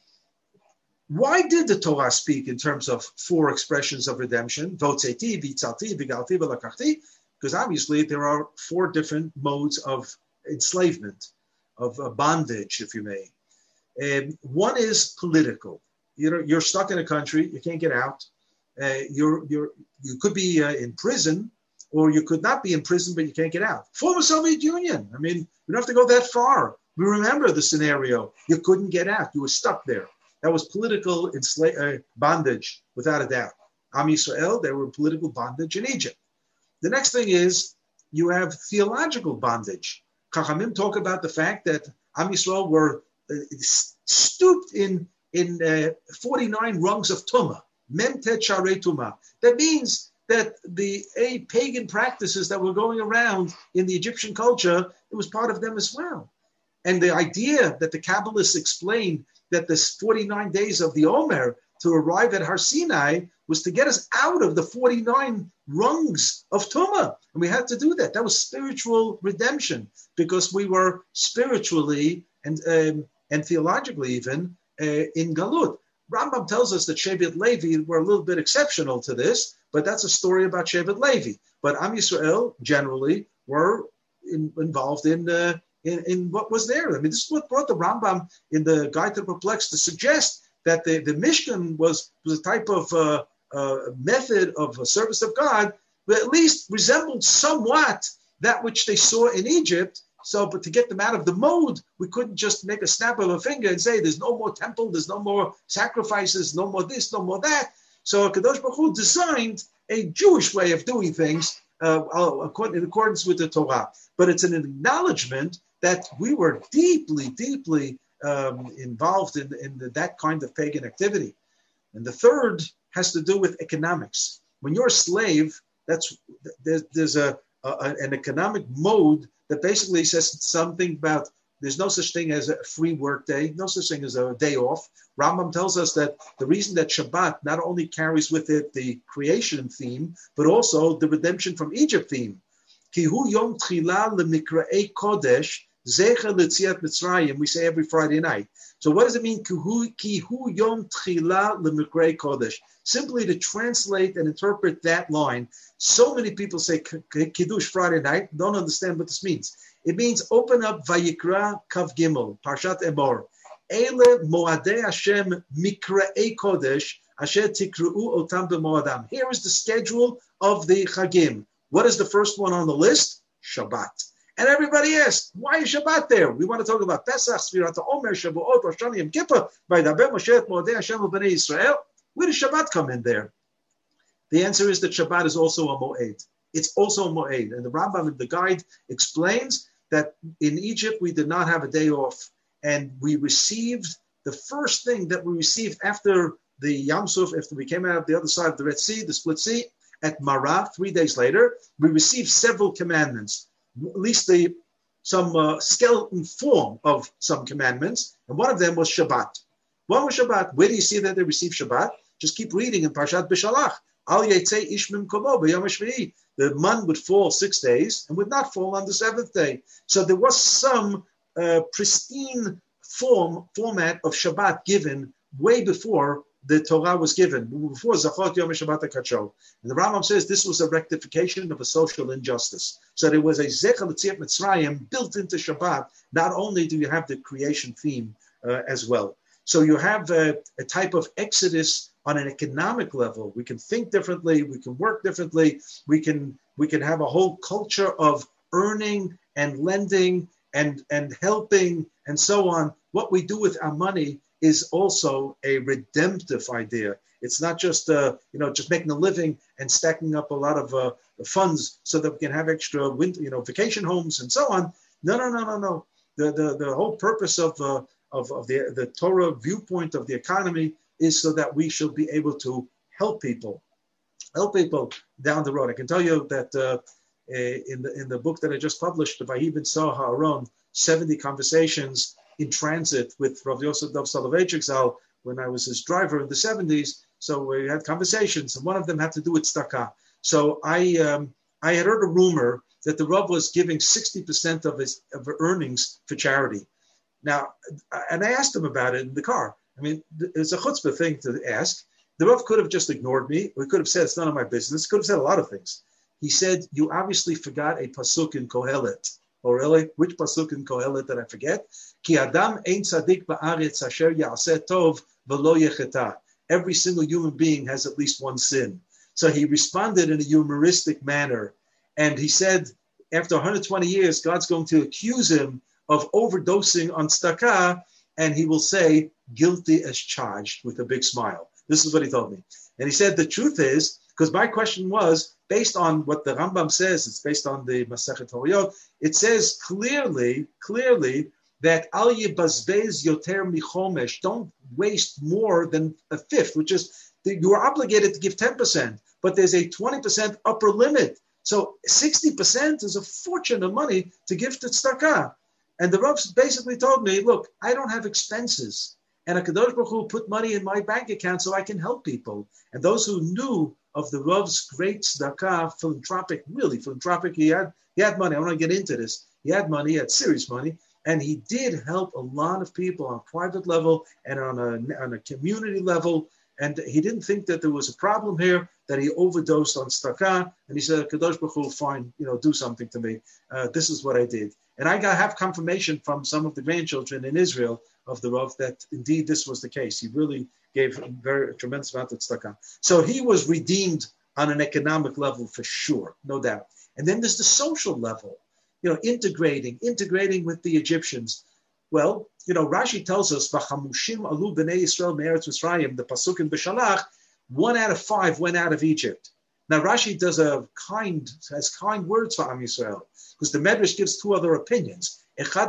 Why did the Torah speak in terms of four expressions of redemption? Votzeti, Vitzalti, Vigalti, Velakachti? Because obviously there are four different modes of enslavement, of uh, bondage, if you may. Um, one is political. You're, you're stuck in a country, you can't get out. Uh, you're, you're, you could be uh, in prison, or you could not be in prison, but you can't get out. Former Soviet Union, I mean, you don't have to go that far. We remember the scenario. You couldn't get out. You were stuck there. That was political ensla- uh, bondage, without a doubt. Am Yisrael, they were in political bondage in Egypt. The next thing is you have theological bondage. Chachamim talk about the fact that Am Yisrael were uh, stooped in in uh, forty-nine rungs of Tumah, Mem Tet Sharei Tumah. That means that the uh, pagan practices that were going around in the Egyptian culture, it was part of them as well. And the idea that the Kabbalists explained that this forty-nine days of the Omer to arrive at Har Sinai was to get us out of the forty-nine rungs of Tumah. And we had to do that. That was spiritual redemption because we were spiritually and, um, and theologically even Uh, in Galut. Rambam tells us that Shevet Levi were a little bit exceptional to this, but that's a story about Shevet Levi. But Am Yisrael generally were in, involved in, uh, in in what was there. I mean, this is what brought the Rambam in the Guide to the Perplexed to suggest that the, the Mishkan was, was a type of uh, uh, method of a service of God, but at least resembled somewhat that which they saw in Egypt. So, but to get them out of the mode, we couldn't just make a snap of a finger and say, there's no more temple, there's no more sacrifices, no more this, no more that. So Kadosh Baruch Hu designed a Jewish way of doing things uh, in accordance with the Torah. But it's an acknowledgement that we were deeply, deeply um, involved in, in the, that kind of pagan activity. And the third has to do with economics. When you're a slave, that's there's, there's a, a an economic mode that basically says something about there's no such thing as a free work day, no such thing as a day off. Rambam tells us that the reason that Shabbat not only carries with it the creation theme, but also the redemption from Egypt theme. Ki hu yom tchila lemikra'ei kodesh, zecher l'tziat Mitzrayim, we say every Friday night. So what does it mean, ki hu yom tchila lemikra'ei kodesh? Simply to translate and interpret that line. So many people say Kiddush Friday night, don't understand what this means. It means open up Vayikra Kav Gimel, Parshat Emor. Eile Moadei Hashem Mikra'ei Kodesh, Asher Tikru'u Otam B'Moadam. Here is the schedule of the Chagim. What is the first one on the list? Shabbat. And everybody asks, why is Shabbat there? We want to talk about Pesach, Sfirat HaOmer, Shavuot, Rosh Hashanah, Yom Kippur, Vaydaber Moshe et Moadei Hashem B'nei Yisrael. Where does Shabbat come in there? The answer is that Shabbat is also a Moed. It's also a Moed. And the Rambam in the guide explains that in Egypt, we did not have a day off. And we received, the first thing that we received after the Yam Suf, after we came out of the other side of the Red Sea, the Split Sea, at Marah, three days later, we received several commandments, at least the some uh, skeleton form of some commandments, and one of them was Shabbat. One was Shabbat. Where do you see that they received Shabbat? Just keep reading in Parshat B'Shalach. Al Yetzei Ish Mimkomo B'Yom HaShvi'i. The man would fall six days and would not fall on the seventh day. So there was some uh, pristine form format of Shabbat given way before the Torah was given, before Zachot Yom Shabbat HaKadsho. And the Rambam says this was a rectification of a social injustice. So there was a Zecher L'Tziat Mitzrayim built into Shabbat. Not only do you have the creation theme uh, as well. So you have a, a type of exodus on an economic level. We can think differently, we can work differently, we can we can have a whole culture of earning and lending and, and helping and so on. What we do with our money is also a redemptive idea. It's not just uh, you know just making a living and stacking up a lot of uh, funds so that we can have extra winter, you know vacation homes and so on. No, no, no, no, no. The the, the whole purpose of uh, of, of the the Torah viewpoint of the economy is so that we should be able to help people, help people down the road. I can tell you that uh, in the in the book that I just published, the Vahi Ben Sah Ha'aron, seventy conversations in transit with Rav Yosef Dov Soloveitchik Zal when I was his driver in the seventies. So we had conversations, and one of them had to do with tzedakah. So I um, I had heard a rumor that the Rav was giving sixty percent of his of earnings for charity. Now, and I asked him about it in the car. I mean, it's a chutzpah thing to ask. The Rav could have just ignored me. Or he could have said, it's none of my business. Could have said a lot of things. He said, you obviously forgot a pasuk in Kohelet. Oh, really? Which pasuk in Kohelet did I forget? Ki adam ein tzadik ba'aretz asher ya'aseh tov v'lo yecheta. Every single human being has at least one sin. So he responded in a humoristic manner. And he said, after one hundred twenty years, God's going to accuse him of overdosing on tzedakah, and he will say, guilty as charged, with a big smile. This is what he told me. And he said, the truth is, because my question was, based on what the Rambam says, it's based on the Masechet Horayot, it says clearly, clearly, that al yibazbez yoter michomesh, don't waste more than a fifth, which is, you are obligated to give ten percent, but there's a twenty percent upper limit. So sixty percent is a fortune of money to give to tzedakah. And the Rav basically told me, look, I don't have expenses. And HaKadosh Baruch Hu put money in my bank account so I can help people. And those who knew of the Rav's great tzedakah, philanthropic, really philanthropic, he had he had money. I don't want to get into this. He had money, he had serious money. And he did help a lot of people on a private level and on a, on a community level. And he didn't think that there was a problem here, that he overdosed on tzedakah. And he said, HaKadosh Baruch Hu, fine, you know, do something to me. Uh, this is what I did. And I got have confirmation from some of the grandchildren in Israel of the Rav that indeed this was the case. He really gave a very a tremendous amount of tzedakah. So he was redeemed on an economic level for sure, no doubt. And then there's the social level, you know, integrating, integrating with the Egyptians. Well, you know, Rashi tells us, "V'chamushim alu b'nei Yisrael me'eretz Mitzrayim," the pasuk in B'Shalach, one out of five went out of Egypt. Now Rashi does a kind, has kind words for Am Yisrael, because the Medrash gives two other opinions. Echad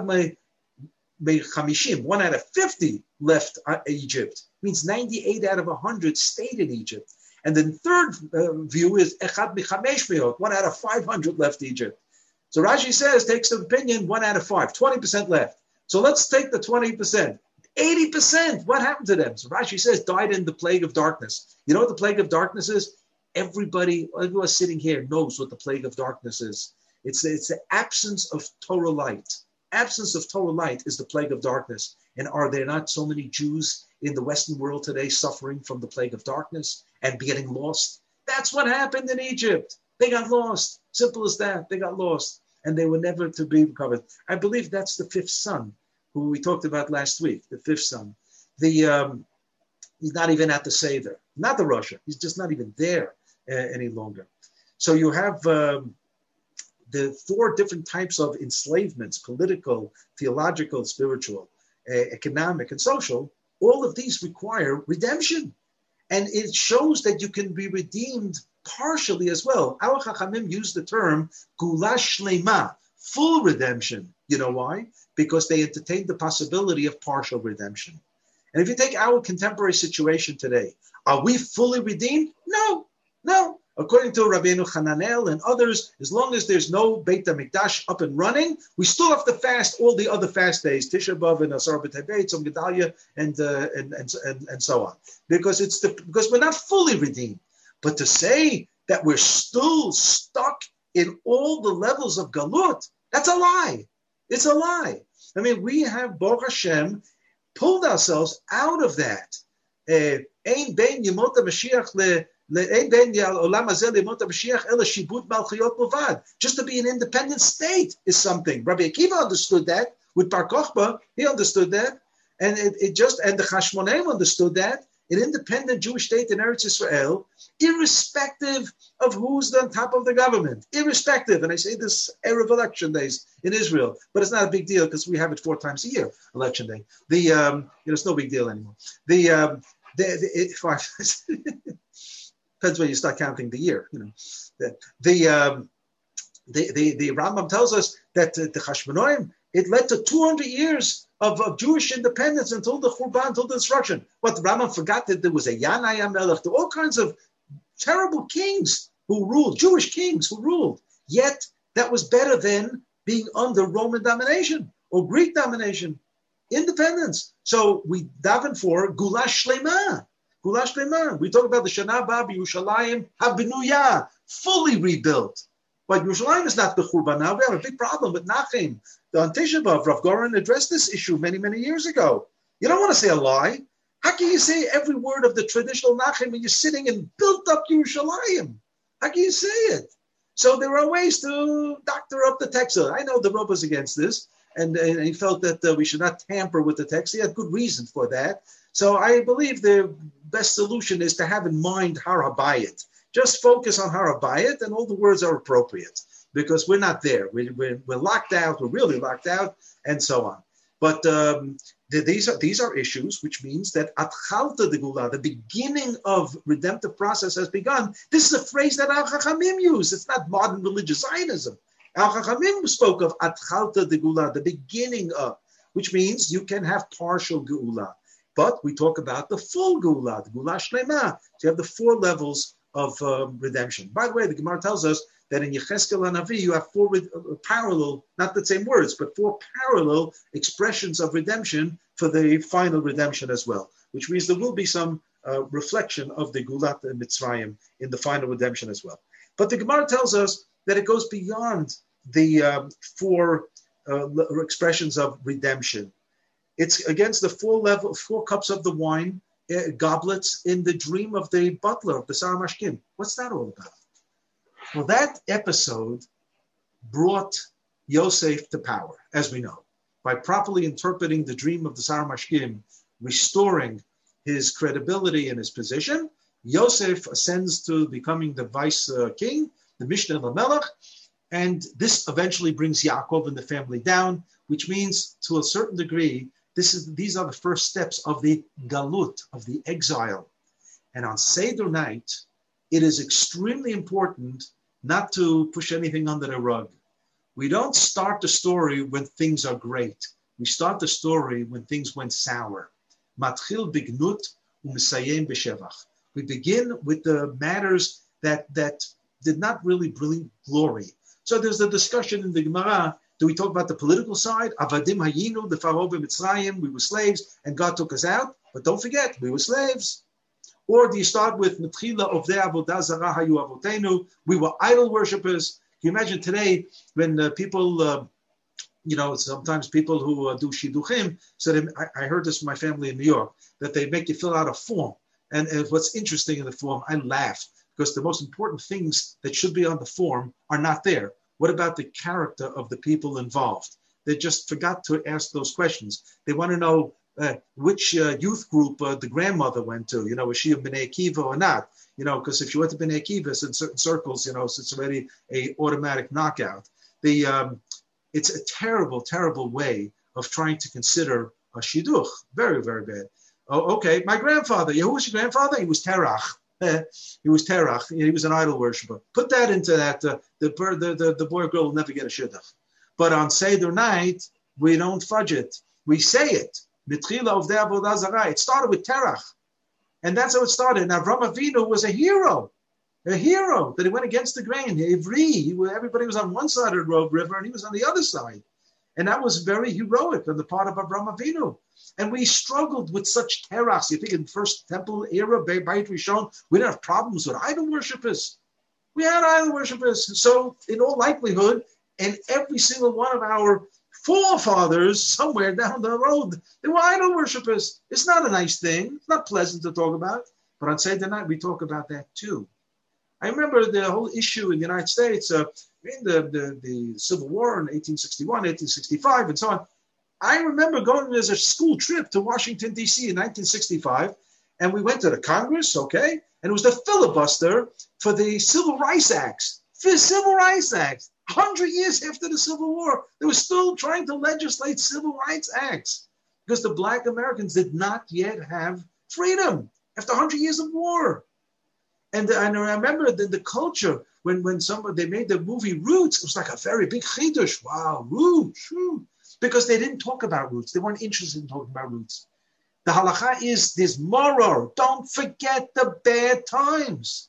me chamishim, one out of fifty left Egypt. It means ninety-eight out of one hundred stayed in Egypt. And then third uh, view is Echad me chamesh meot, one out of five hundred left Egypt. So Rashi says, takes the opinion, one out of five, twenty percent left. So let's take the twenty percent. eighty percent, what happened to them? So Rashi says, died in the plague of darkness. You know what the plague of darkness is? Everybody, everyone sitting here knows what the plague of darkness is. It's the, it's the absence of Torah light. Absence of Torah light is the plague of darkness. And are there not so many Jews in the Western world today suffering from the plague of darkness and getting lost? That's what happened in Egypt. They got lost. Simple as that. They got lost. And they were never to be recovered. I believe that's the fifth son, who we talked about last week, the fifth son. The um, he's not even at the Seder. Not the Russia. He's just not even there uh, any longer. So you have um, the four different types of enslavements: political, theological, spiritual, uh, economic, and social. All of these require redemption. And it shows that you can be redeemed partially as well. Our Chachamim use the term Gula Shlema, full redemption. You know why? Because they entertain the possibility of partial redemption. And if you take our contemporary situation today, are we fully redeemed? No, no. According to Rabbeinu Hananel and others, as long as there's no Beit HaMikdash up and running, we still have to fast all the other fast days, Tisha B'Av and Asar B'Tevet, Tzom Gedalia, and, uh, and, and, and, and so on. Because it's the because we're not fully redeemed. But to say that we're still stuck in all the levels of Galut, that's a lie. It's a lie. I mean, we have, Baruch Hashem, pulled ourselves out of that. Ein ben Yemot HaMashiach le just to be an independent state is something. Rabbi Akiva understood that with Bar Kochba. He understood that, and it, it just and the Chashmonaim understood that. An independent Jewish state in Eretz Yisrael, irrespective of who's on top of the government, irrespective. And I say this Erev election days in Israel, but it's not a big deal because we have it four times a year, election day. The um, you know, it's no big deal anymore. The um, the, the it, depends when you start counting the year. You know, the the um, the, the, the Rambam tells us that uh, the Chashmonaim, it led to two hundred years of, of Jewish independence until the Churban, until the destruction. But the Rambam forgot that there was a Yanai HaMelech, there were all kinds of terrible kings who ruled, Jewish kings who ruled. Yet that was better than being under Roman domination or Greek domination. Independence. So we daven for Gulash Shlema. Gulash Shlema. We talk about the Shana Ba Yerushalayim Habinuya, fully rebuilt. But Yerushalayim is not the Churban now. We have a big problem with Nachem. On Tisha B'Av, Rav Goren addressed this issue many, many years ago. You don't want to say a lie. How can you say every word of the traditional Nachem when you're sitting in built-up Yerushalayim? How can you say it? So there are ways to doctor up the text. I know the Rebbe is against this, and, and he felt that uh, we should not tamper with the text. He had good reason for that. So I believe the best solution is to have in mind Har HaBayit. Just focus on Har HaBayit, and all the words are appropriate, because we're not there. We, we're, we're locked out. We're really locked out, and so on. But um, the, these are these are issues, which means that Atchalta de Gula, the beginning of redemptive process, has begun. This is a phrase that Al Chachamim used. It's not modern religious Zionism. Al Chachamim spoke of Atchalta de Gula, the beginning of, which means you can have partial Geula. But we talk about the full Geula, the Geula Shlema. So you have the four levels of um, redemption. By the way, the Gemara tells us that in Yecheskel HaNavi, you have four re- parallel, not the same words, but four parallel expressions of redemption for the final redemption as well, which means there will be some uh, reflection of the Gulat Mitzrayim in the final redemption as well. But the Gemara tells us that it goes beyond the um, four uh, expressions of redemption. It's against the four level, four cups of the wine, uh, goblets in the dream of the butler of the Sar Mashkim. What's that all about? Well, that episode brought Yosef to power, as we know, by properly interpreting the dream of the Sar Mashkim, restoring his credibility and his position. Yosef ascends to becoming the vice uh, king, the Mishneh LaMelech, and this eventually brings Yaakov and the family down, which means, to a certain degree, this is these are the first steps of the galut, of the exile. And on Seder night, it is extremely important not to push anything under the rug. We don't start the story when things are great. We start the story when things went sour. Matchil bignut u'misayem b'shevach. We begin with the matters that, that did not really bring glory. So there's a discussion in the Gemara. Do we talk about the political side? Avadim hayinu, the Pharaoh b'Mitzrayim, we were slaves and God took us out. But don't forget, we were slaves. Or do you start with Metchila of the Avodah Zarah Hayu Avotenu? We were idol worshippers. Can you imagine today when uh, people, uh, you know, sometimes people who uh, do Shidduchim, so they, I, I heard this from my family in New York, that they make you fill out a form. And, and what's interesting in the form, I laughed, because the most important things that should be on the form are not there. What about the character of the people involved? They just forgot to ask those questions. They want to know Uh, which uh, youth group uh, the grandmother went to, you know, was she a Bnei Akiva or not? You know, because if she went to Bnei Akiva, in certain circles, you know, so it's already a automatic knockout. The um, it's a terrible, terrible way of trying to consider a shidduch. Very, very bad. Oh, okay, my grandfather. Yeah, who was your grandfather? He was Terach. he was Terach. He was an idol worshiper. Put that into that. Uh, the, the the the boy or girl will never get a shidduch. But on Seder night, we don't fudge it. We say it. Mitchila of the Avodah Zarah. It started with Terach. And that's how it started. And Avram Avinu was a hero. A hero that he went against the grain. Ivri, everybody was on one side of the river and he was on the other side. And that was very heroic on the part of Avram Avinu. And we struggled with such terachs. You think in First Temple era, Beit Rishon, we didn't have problems with idol worshippers. We had idol worshippers. So in all likelihood, and every single one of our forefathers somewhere down the road, they were idol worshippers. It's not a nice thing. It's not pleasant to talk about. But on Seder night, we talk about that too. I remember the whole issue in the United States, uh, in the, the, the Civil War in eighteen sixty-one, eighteen sixty-five, and so on. I remember going as a school trip to Washington, D C in nineteen sixty-five, and we went to the Congress, okay, and it was the filibuster for the Civil Rights Acts. For Civil Rights Acts, one hundred years after the Civil War, they were still trying to legislate Civil Rights Acts because the Black Americans did not yet have freedom after one hundred years of war. And, and I remember the, the culture, when, when somebody, they made the movie Roots, it was like a very big chidush. Wow, Roots, Roots. Because they didn't talk about roots. They weren't interested in talking about roots. The halacha is this moror. Don't forget the bad times.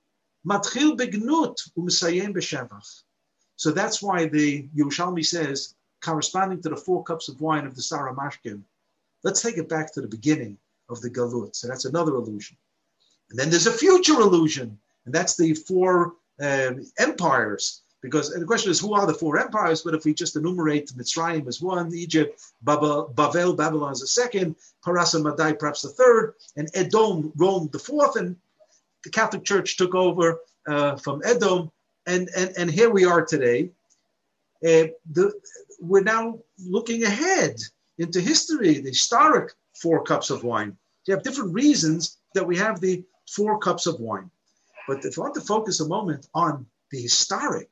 Matchil begnut u'mesayem b'shevach. So that's why the Yerushalmi says, corresponding to the four cups of wine of the Sarah Mashkin, let's take it back to the beginning of the Galut. So that's another illusion. And then there's a future illusion, and that's the four uh, empires. Because and the question is, who are the four empires? But if we just enumerate Mitzrayim as one, Egypt, Babel, Babel Babylon as a second, Paras and Madai perhaps the third, and Edom, Rome the fourth, and the Catholic Church took over uh, from Edom, and, and, and here we are today. Uh, the, we're now looking ahead into history, the historic four cups of wine. You have different reasons that we have the four cups of wine. But if I want to focus a moment on the historic,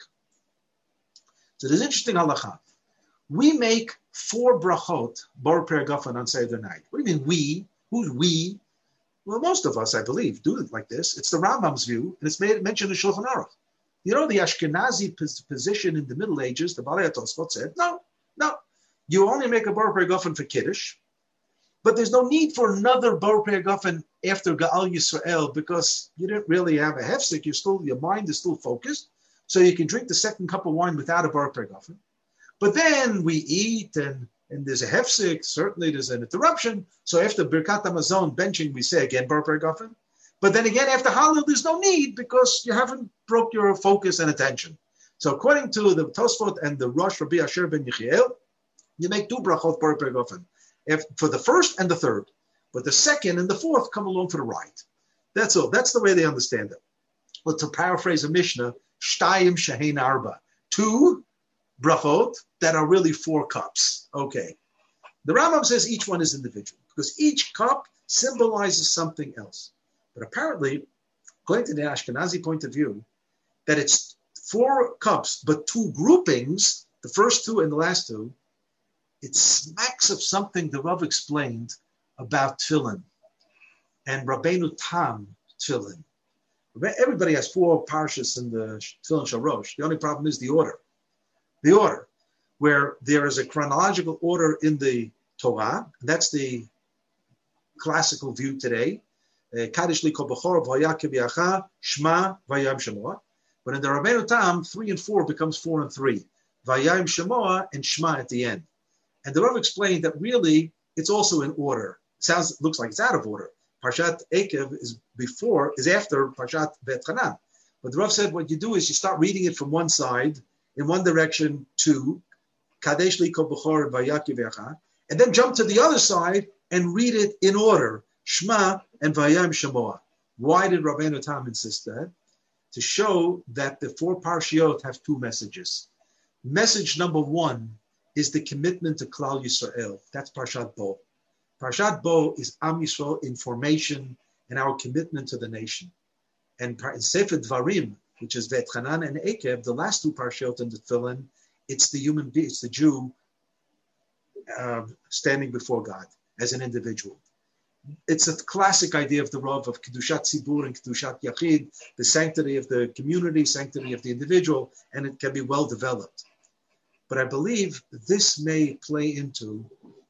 so there's interesting halacha. We make four brachot, Bor Pergafen on Seder night. What do you mean we? Who's we? Well, most of us, I believe, do it like this. It's the Rambam's view, and it's made mentioned in Shulchan Aruch. You know, the Ashkenazi position in the Middle Ages, the Balei HaTosfot said, no, no, you only make a Bor Pergafen for Kiddush, but there's no need for another Bor Pergafen after Gaal Yisrael because you didn't really have a hefsek. You're still, your mind is still focused. So you can drink the second cup of wine without a bar pergafen. But then we eat and, and there's a hefsek, certainly there's an interruption. So after Birkat HaMazon benching, we say again bar pergafen. But then again, after Hallel, there's no need because you haven't broke your focus and attention. So according to the Tosfot and the Rosh Rabbi Asher ben Yechiel, you make two brachot bar pergafen for the first and the third. But the second and the fourth come along for the ride. That's all. That's the way they understand it. Well, to paraphrase a Mishnah, Shtayim Shehein Arba. Two brachot that are really four cups. Okay. The Rambam says each one is individual because each cup symbolizes something else. But apparently, according to the Ashkenazi point of view, that it's four cups, but two groupings, the first two and the last two, it smacks of something the Rav explained about tefillin and Rabbeinu Tam tefillin. Everybody has four parshas in the Tefillin Shel Rosh. The only problem is the order. The order, where there is a chronological order in the Torah. That's the classical view today. Kaddish li kol bechor v'haya k'biacha shma v'yam shemoah. But in the Rabbeinu Tam, three and four becomes four and three. V'yam shemoah and shma at the end. And the Rav explained that really it's also in order. It sounds, looks like it's out of order. Parshat Ekev is before, is after Parshat Bet Hanan. But the Rav said what you do is you start reading it from one side, in one direction to Kadesh li kol bechor v'yakivecha, and then jump to the other side and read it in order, Shema and Vayam Shemoah. Why did Rabbeinu Tam insist that? To show that the four parshiot have two messages. Message number one is the commitment to Klal Yisrael. That's Parshat Bo. Parshat Bo is Am Yisrael information and our commitment to the nation. And in Sefer Dvarim, which is Vet Hanan and Ekev, the last two parshiot in the Tefillin, it's the human being, it's the Jew uh, standing before God as an individual. It's a classic idea of the Rav of Kedushat Tzibur and Kedushat Yachid, the sanctity of the community, sanctity of the individual, and it can be well developed. But I believe this may play into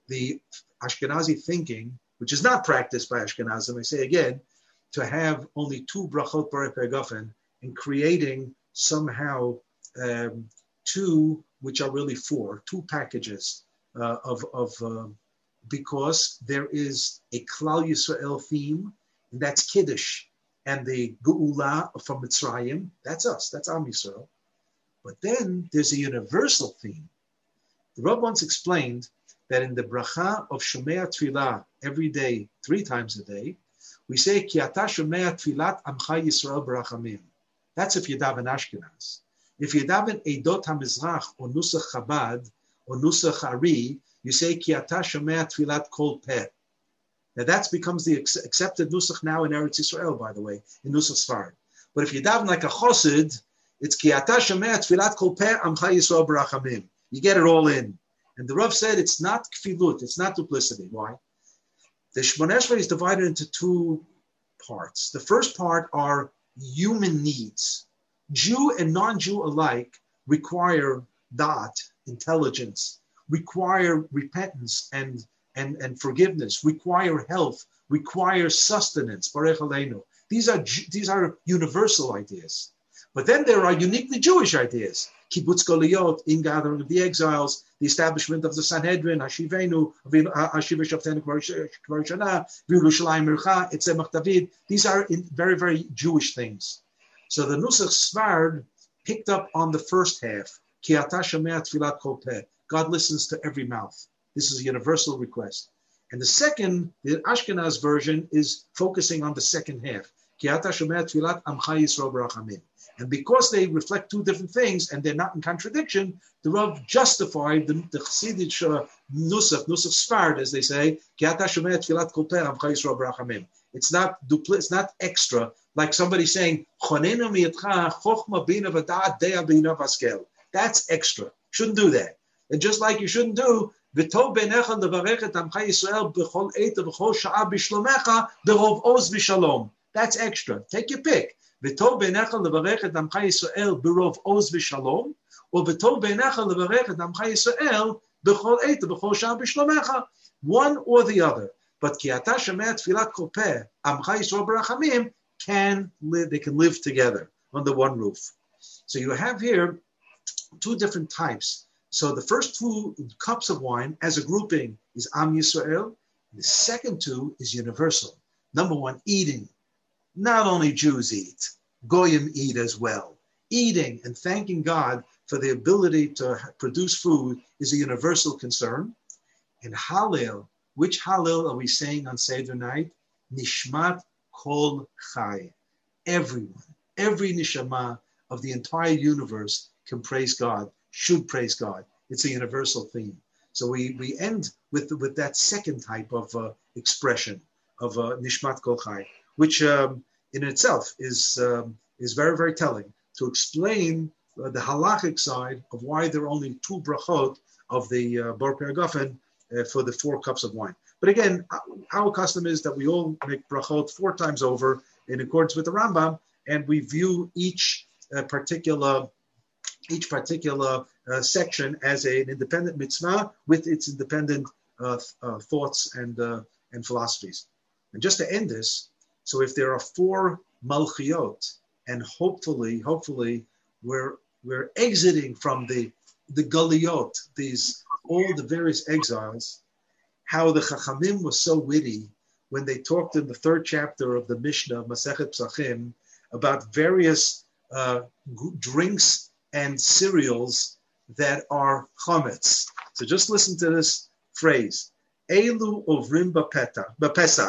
the Ashkenazi thinking, which is not practiced by Ashkenazim, I say again, to have only two brachot Borei Pei Hagafen and creating somehow um, two, which are really four, two packages uh, of, of uh, because there is a Klal Yisrael theme, and that's Kiddush, and the Geula from Mitzrayim, that's us, that's Am Yisrael. But then there's a universal theme. The Rav once explained that in the bracha of Shomea Tfilah every day, three times a day, we say, Ki ata Shomea Tfilat Amcha Yisrael Barachamim. That's if you daven Ashkenaz. If you daven Eidot HaMizrach or Nusach Chabad or Nusach Ari, you say, Ki ata Shomea Tfilat Kol Peh. Now that becomes the accepted Nusach now in Eretz Yisrael, by the way, in Nusach Sfard. But if you daven like a Chosid, it's Ki ata Shomea Tfilat Kol Peh Amcha Yisrael Barachamim. You get it all in. And the Rav said it's not kfilut, it's not duplicity. Why? The Shmoneh Esrei is divided into two parts. The first part are human needs. Jew and non-Jew alike require da'at, intelligence, require repentance and, and, and forgiveness, require health, require sustenance. Barech Aleinu. These are, these are universal ideas. But then there are uniquely Jewish ideas. Kibbutz Goliyot, ingathering of the exiles, the establishment of the Sanhedrin, Hashivenu, Hashiva Shavtenu Kvarishana, V'Yerushalayim Mircha, Etzemach David. These are in very, very Jewish things. So the Nusach Sfard picked up on the first half. Ki ata shomea tfilat kol peh. God listens to every mouth. This is a universal request. And the second, the Ashkenaz version, is focusing on the second half. Ki ata shomea tfilat amcha Yisrael barachamim. And because they reflect two different things and they're not in contradiction, the Rav justified the, the Chassidic uh, Nusach, Nusach Sfard, as they say, Ki ata shomea tfilat kol peh amcha Yisrael barachamim. It's not dupli- It's not extra, like somebody saying, Chonenu miyatcha chochma bina v'da'at de'ah bina v'askel. That's extra. Shouldn't do that. And just like you shouldn't do, V'tov beinecha levarech et amcha Yisrael b'chol eita b'chol sha'a b'shlomecha b'rov oz v'shalom. That's extra. Take your pick. V'tov beinecha levarech et amcha Yisrael b'rov oz v'shalom, or v'tov beinecha levarech et amcha Yisrael b'chol eita b'chol sha'a b'shlomecha. One or the other. But ki ata shomea tfilat kol peh amcha Yisrael barachamim can live. They can live together under one roof. So you have here two different types. So the first two cups of wine as a grouping is Am Yisrael. The second two is universal. Number one, eating. Not only Jews eat, Goyim eat as well. Eating and thanking God for the ability to produce food is a universal concern. And Hallel, which Hallel are we saying on Seder night? Nishmat Kol Chai. Everyone, every neshama of the entire universe can praise God, should praise God. It's a universal theme. So we, we end with, with that second type of uh, expression of uh, Nishmat Kol Chai, which um, in itself is, um, is very, very telling to explain uh, the halachic side of why there are only two brachot of the uh, Borei Pei Hagafen uh, for the four cups of wine. But again, our custom is that we all make brachot four times over in accordance with the Rambam, and we view each uh, particular each particular uh, section as a, an independent mitzvah with its independent uh, uh, thoughts and uh, and philosophies. And just to end this, so if there are four malchiot, and hopefully, hopefully, we're we're exiting from the the galiyot, these all the various exiles. How the Chachamim was so witty when they talked in the third chapter of the Mishnah, Masechet Psachim, about various uh, g- drinks and cereals that are chametz. So just listen to this phrase. Elu ovrim b'pesach,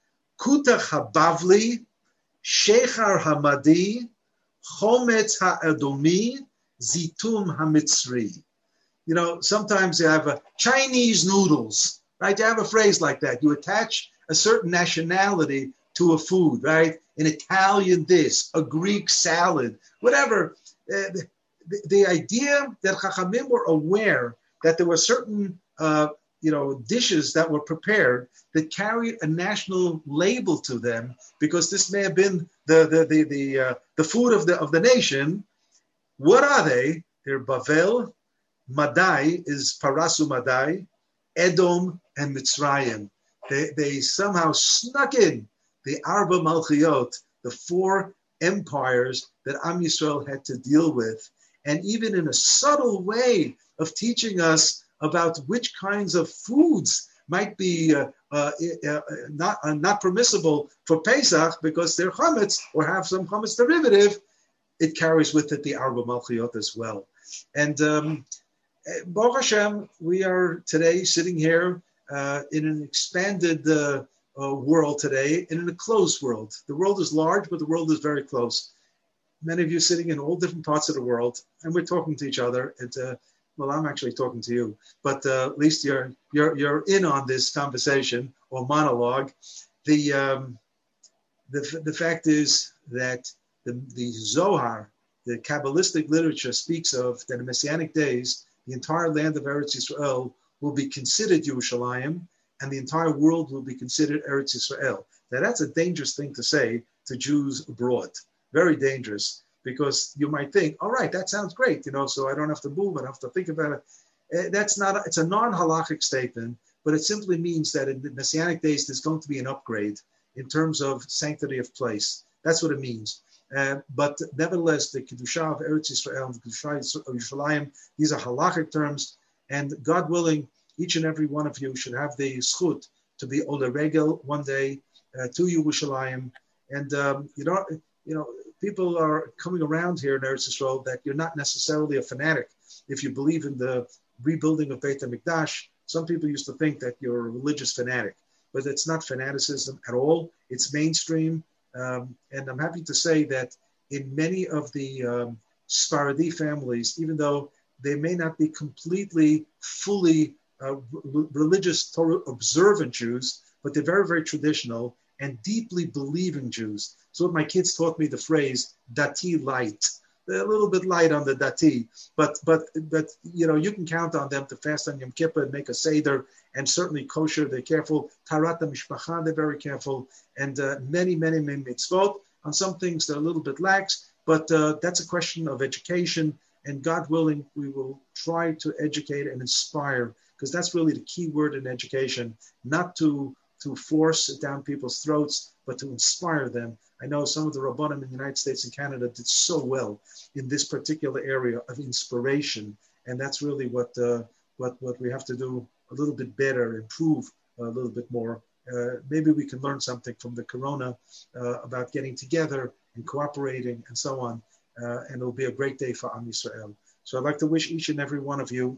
kutach habavli, shechar hamadi, chometz ha'edomi, zitum hamitzri. You know, sometimes you have a Chinese noodles. Right, you have a phrase like that. You attach a certain nationality to a food, right? An Italian this, a Greek salad, whatever. Uh, the, the idea that Chachamim were aware that there were certain, uh, you know, dishes that were prepared that carried a national label to them, because this may have been the the the the, uh, the food of the of the nation. What are they? They're Bavel. Madai is Parasu Madai. Edom and Mitzrayim. They, they somehow snuck in the Arba Malchiot, the four empires that Am Yisrael had to deal with, and even in a subtle way of teaching us about which kinds of foods might be uh, uh, uh, not uh, not permissible for Pesach because they're chametz or have some chametz derivative. It carries with it the Arba Malchiot as well. And um, Baruch Hashem, we are today sitting here uh, in an expanded uh, uh, world today, and in a closed world. The world is large, but the world is very close. Many of you sitting in all different parts of the world, and we're talking to each other. And uh, well, I'm actually talking to you, but uh, at least you're you're you're in on this conversation or monologue. The um, the the fact is that the the Zohar, the Kabbalistic literature, speaks of that in Messianic days, the entire land of Eretz Yisrael will be considered Yerushalayim, and the entire world will be considered Eretz Yisrael. Now that's a dangerous thing to say to Jews abroad. Very dangerous, because you might think, all right, that sounds great, you know, so I don't have to move, I don't have to think about it. That's not, a, it's a non-halachic statement, but it simply means that in the Messianic days, there's going to be an upgrade in terms of sanctity of place. That's what it means. Uh, but nevertheless, the Kedusha of Eretz Yisrael and the Kedusha of Yerushalayim, these are halachic terms, and God willing, each and every one of you should have the schut to be Ola Regel one day uh, to Yerushalayim. And, um, you know, you know, people are coming around here in Eretz Yisrael that you're not necessarily a fanatic. If you believe in the rebuilding of Beit HaMikdash, some people used to think that you're a religious fanatic, but it's not fanaticism at all. It's mainstream. Um, and I'm happy to say that in many of the um, Sephardi families, even though they may not be completely, fully uh, r- religious Torah observant Jews, but they're very, very traditional and deeply believing Jews. So my kids taught me the phrase "dati light." They're a little bit light on the dati, but but but you know you can count on them to fast on Yom Kippur and make a seder, and certainly kosher. They're careful. Tarat mishpacha, they're very careful, and uh, many many many mitzvot. On some things they're a little bit lax, but uh, that's a question of education. And God willing, we will try to educate and inspire, because that's really the key word in education. Not to to force it down people's throats, but to inspire them. I know some of the Rabbanim in the United States and Canada did so well in this particular area of inspiration. And that's really what uh, what, what we have to do a little bit better, improve a little bit more. Uh, maybe we can learn something from the Corona uh, about getting together and cooperating and so on. Uh, and it'll be a great day for Am Yisrael. So I'd like to wish each and every one of you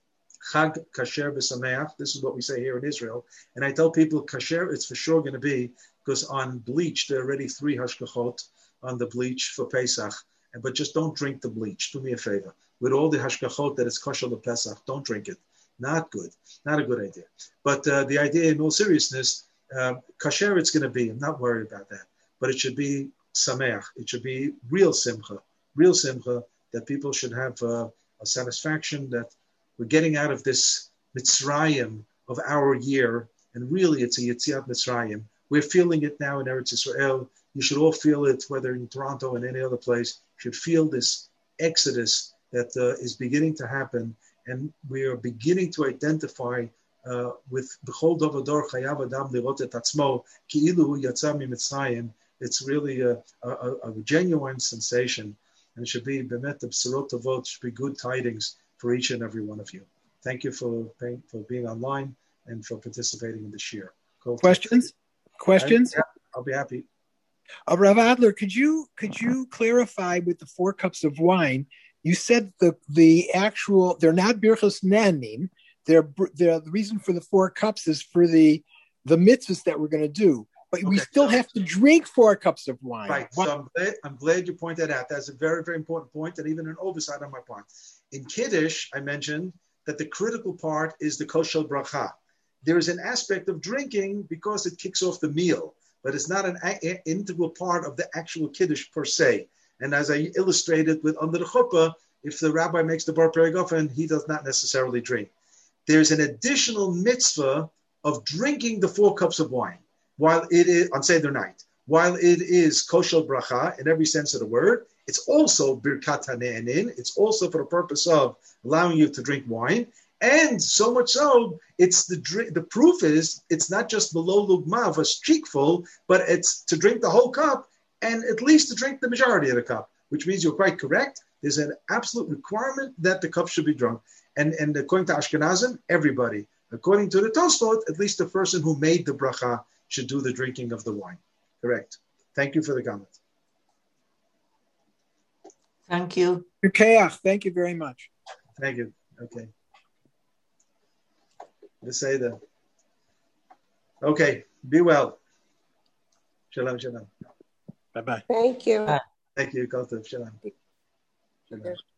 Chag Kasher B'Sameach. This is what we say here in Israel. And I tell people Kasher, it's for sure going to be, because on bleach, there are already three hashgachot on the bleach for Pesach. But just don't drink the bleach. Do me a favor. With all the hashgachot that it's kosher to Pesach, don't drink it. Not good. Not a good idea. But uh, the idea, in all seriousness, uh, kasher it's going to be. I'm not worried about that. But it should be sameach. It should be real simcha. Real simcha, that people should have uh, a satisfaction that we're getting out of this Mitzrayim of our year. And really, it's a Yetziat Mitzrayim. We're feeling it now in Eretz Yisrael. You should all feel it, whether in Toronto and any other place. You should feel this exodus that uh, is beginning to happen. And we are beginning to identify uh, with B'chol Dovador Chayav Adam Lirot Et Atzmo Ki'ilu Yatza Mitzrayim. It's really a, a, a genuine sensation. And it should be Bemet B'Serot Tovot, should be good tidings for each and every one of you. Thank you for, for being online and for participating in the shir. Cool. Questions? Questions? I, yeah, I'll be happy. Uh, Rav Adler, could you could you clarify with the four cups of wine? You said the the actual, they're not birchos nanim. They're, they're the reason for the four cups is for the the mitzvahs that we're going to do. But okay, we still so, have to drink four cups of wine. Right. What? So I'm glad, I'm glad you pointed that out. That's a very, very important point, and even an oversight on my part. In Kiddush, I mentioned that the critical part is the kosher bracha. There is an aspect of drinking because it kicks off the meal, but it's not an a- integral part of the actual Kiddush per se. And as I illustrated with under the chuppah, if the rabbi makes the bar peregofen, he does not necessarily drink. There's an additional mitzvah of drinking the four cups of wine, while it is on Seder night. While it is kosher bracha in every sense of the word, it's also birkat hane'enin. It's also for the purpose of allowing you to drink wine, And so much so, it's the the proof is it's not just below lugma, a streakful, but it's to drink the whole cup and at least to drink the majority of the cup, which means you're quite correct. There's an absolute requirement that the cup should be drunk. And, and according to Ashkenazim, everybody. According to the Tosfot, at least the person who made the bracha should do the drinking of the wine. Correct. Thank you for the comment. Thank you. Okay, thank you very much. Thank you. Okay. Let's say that. Okay. Be well. Shalom, shalom. Bye-bye. Thank you. Bye. Thank you, Kotav. Shalom. Shalom.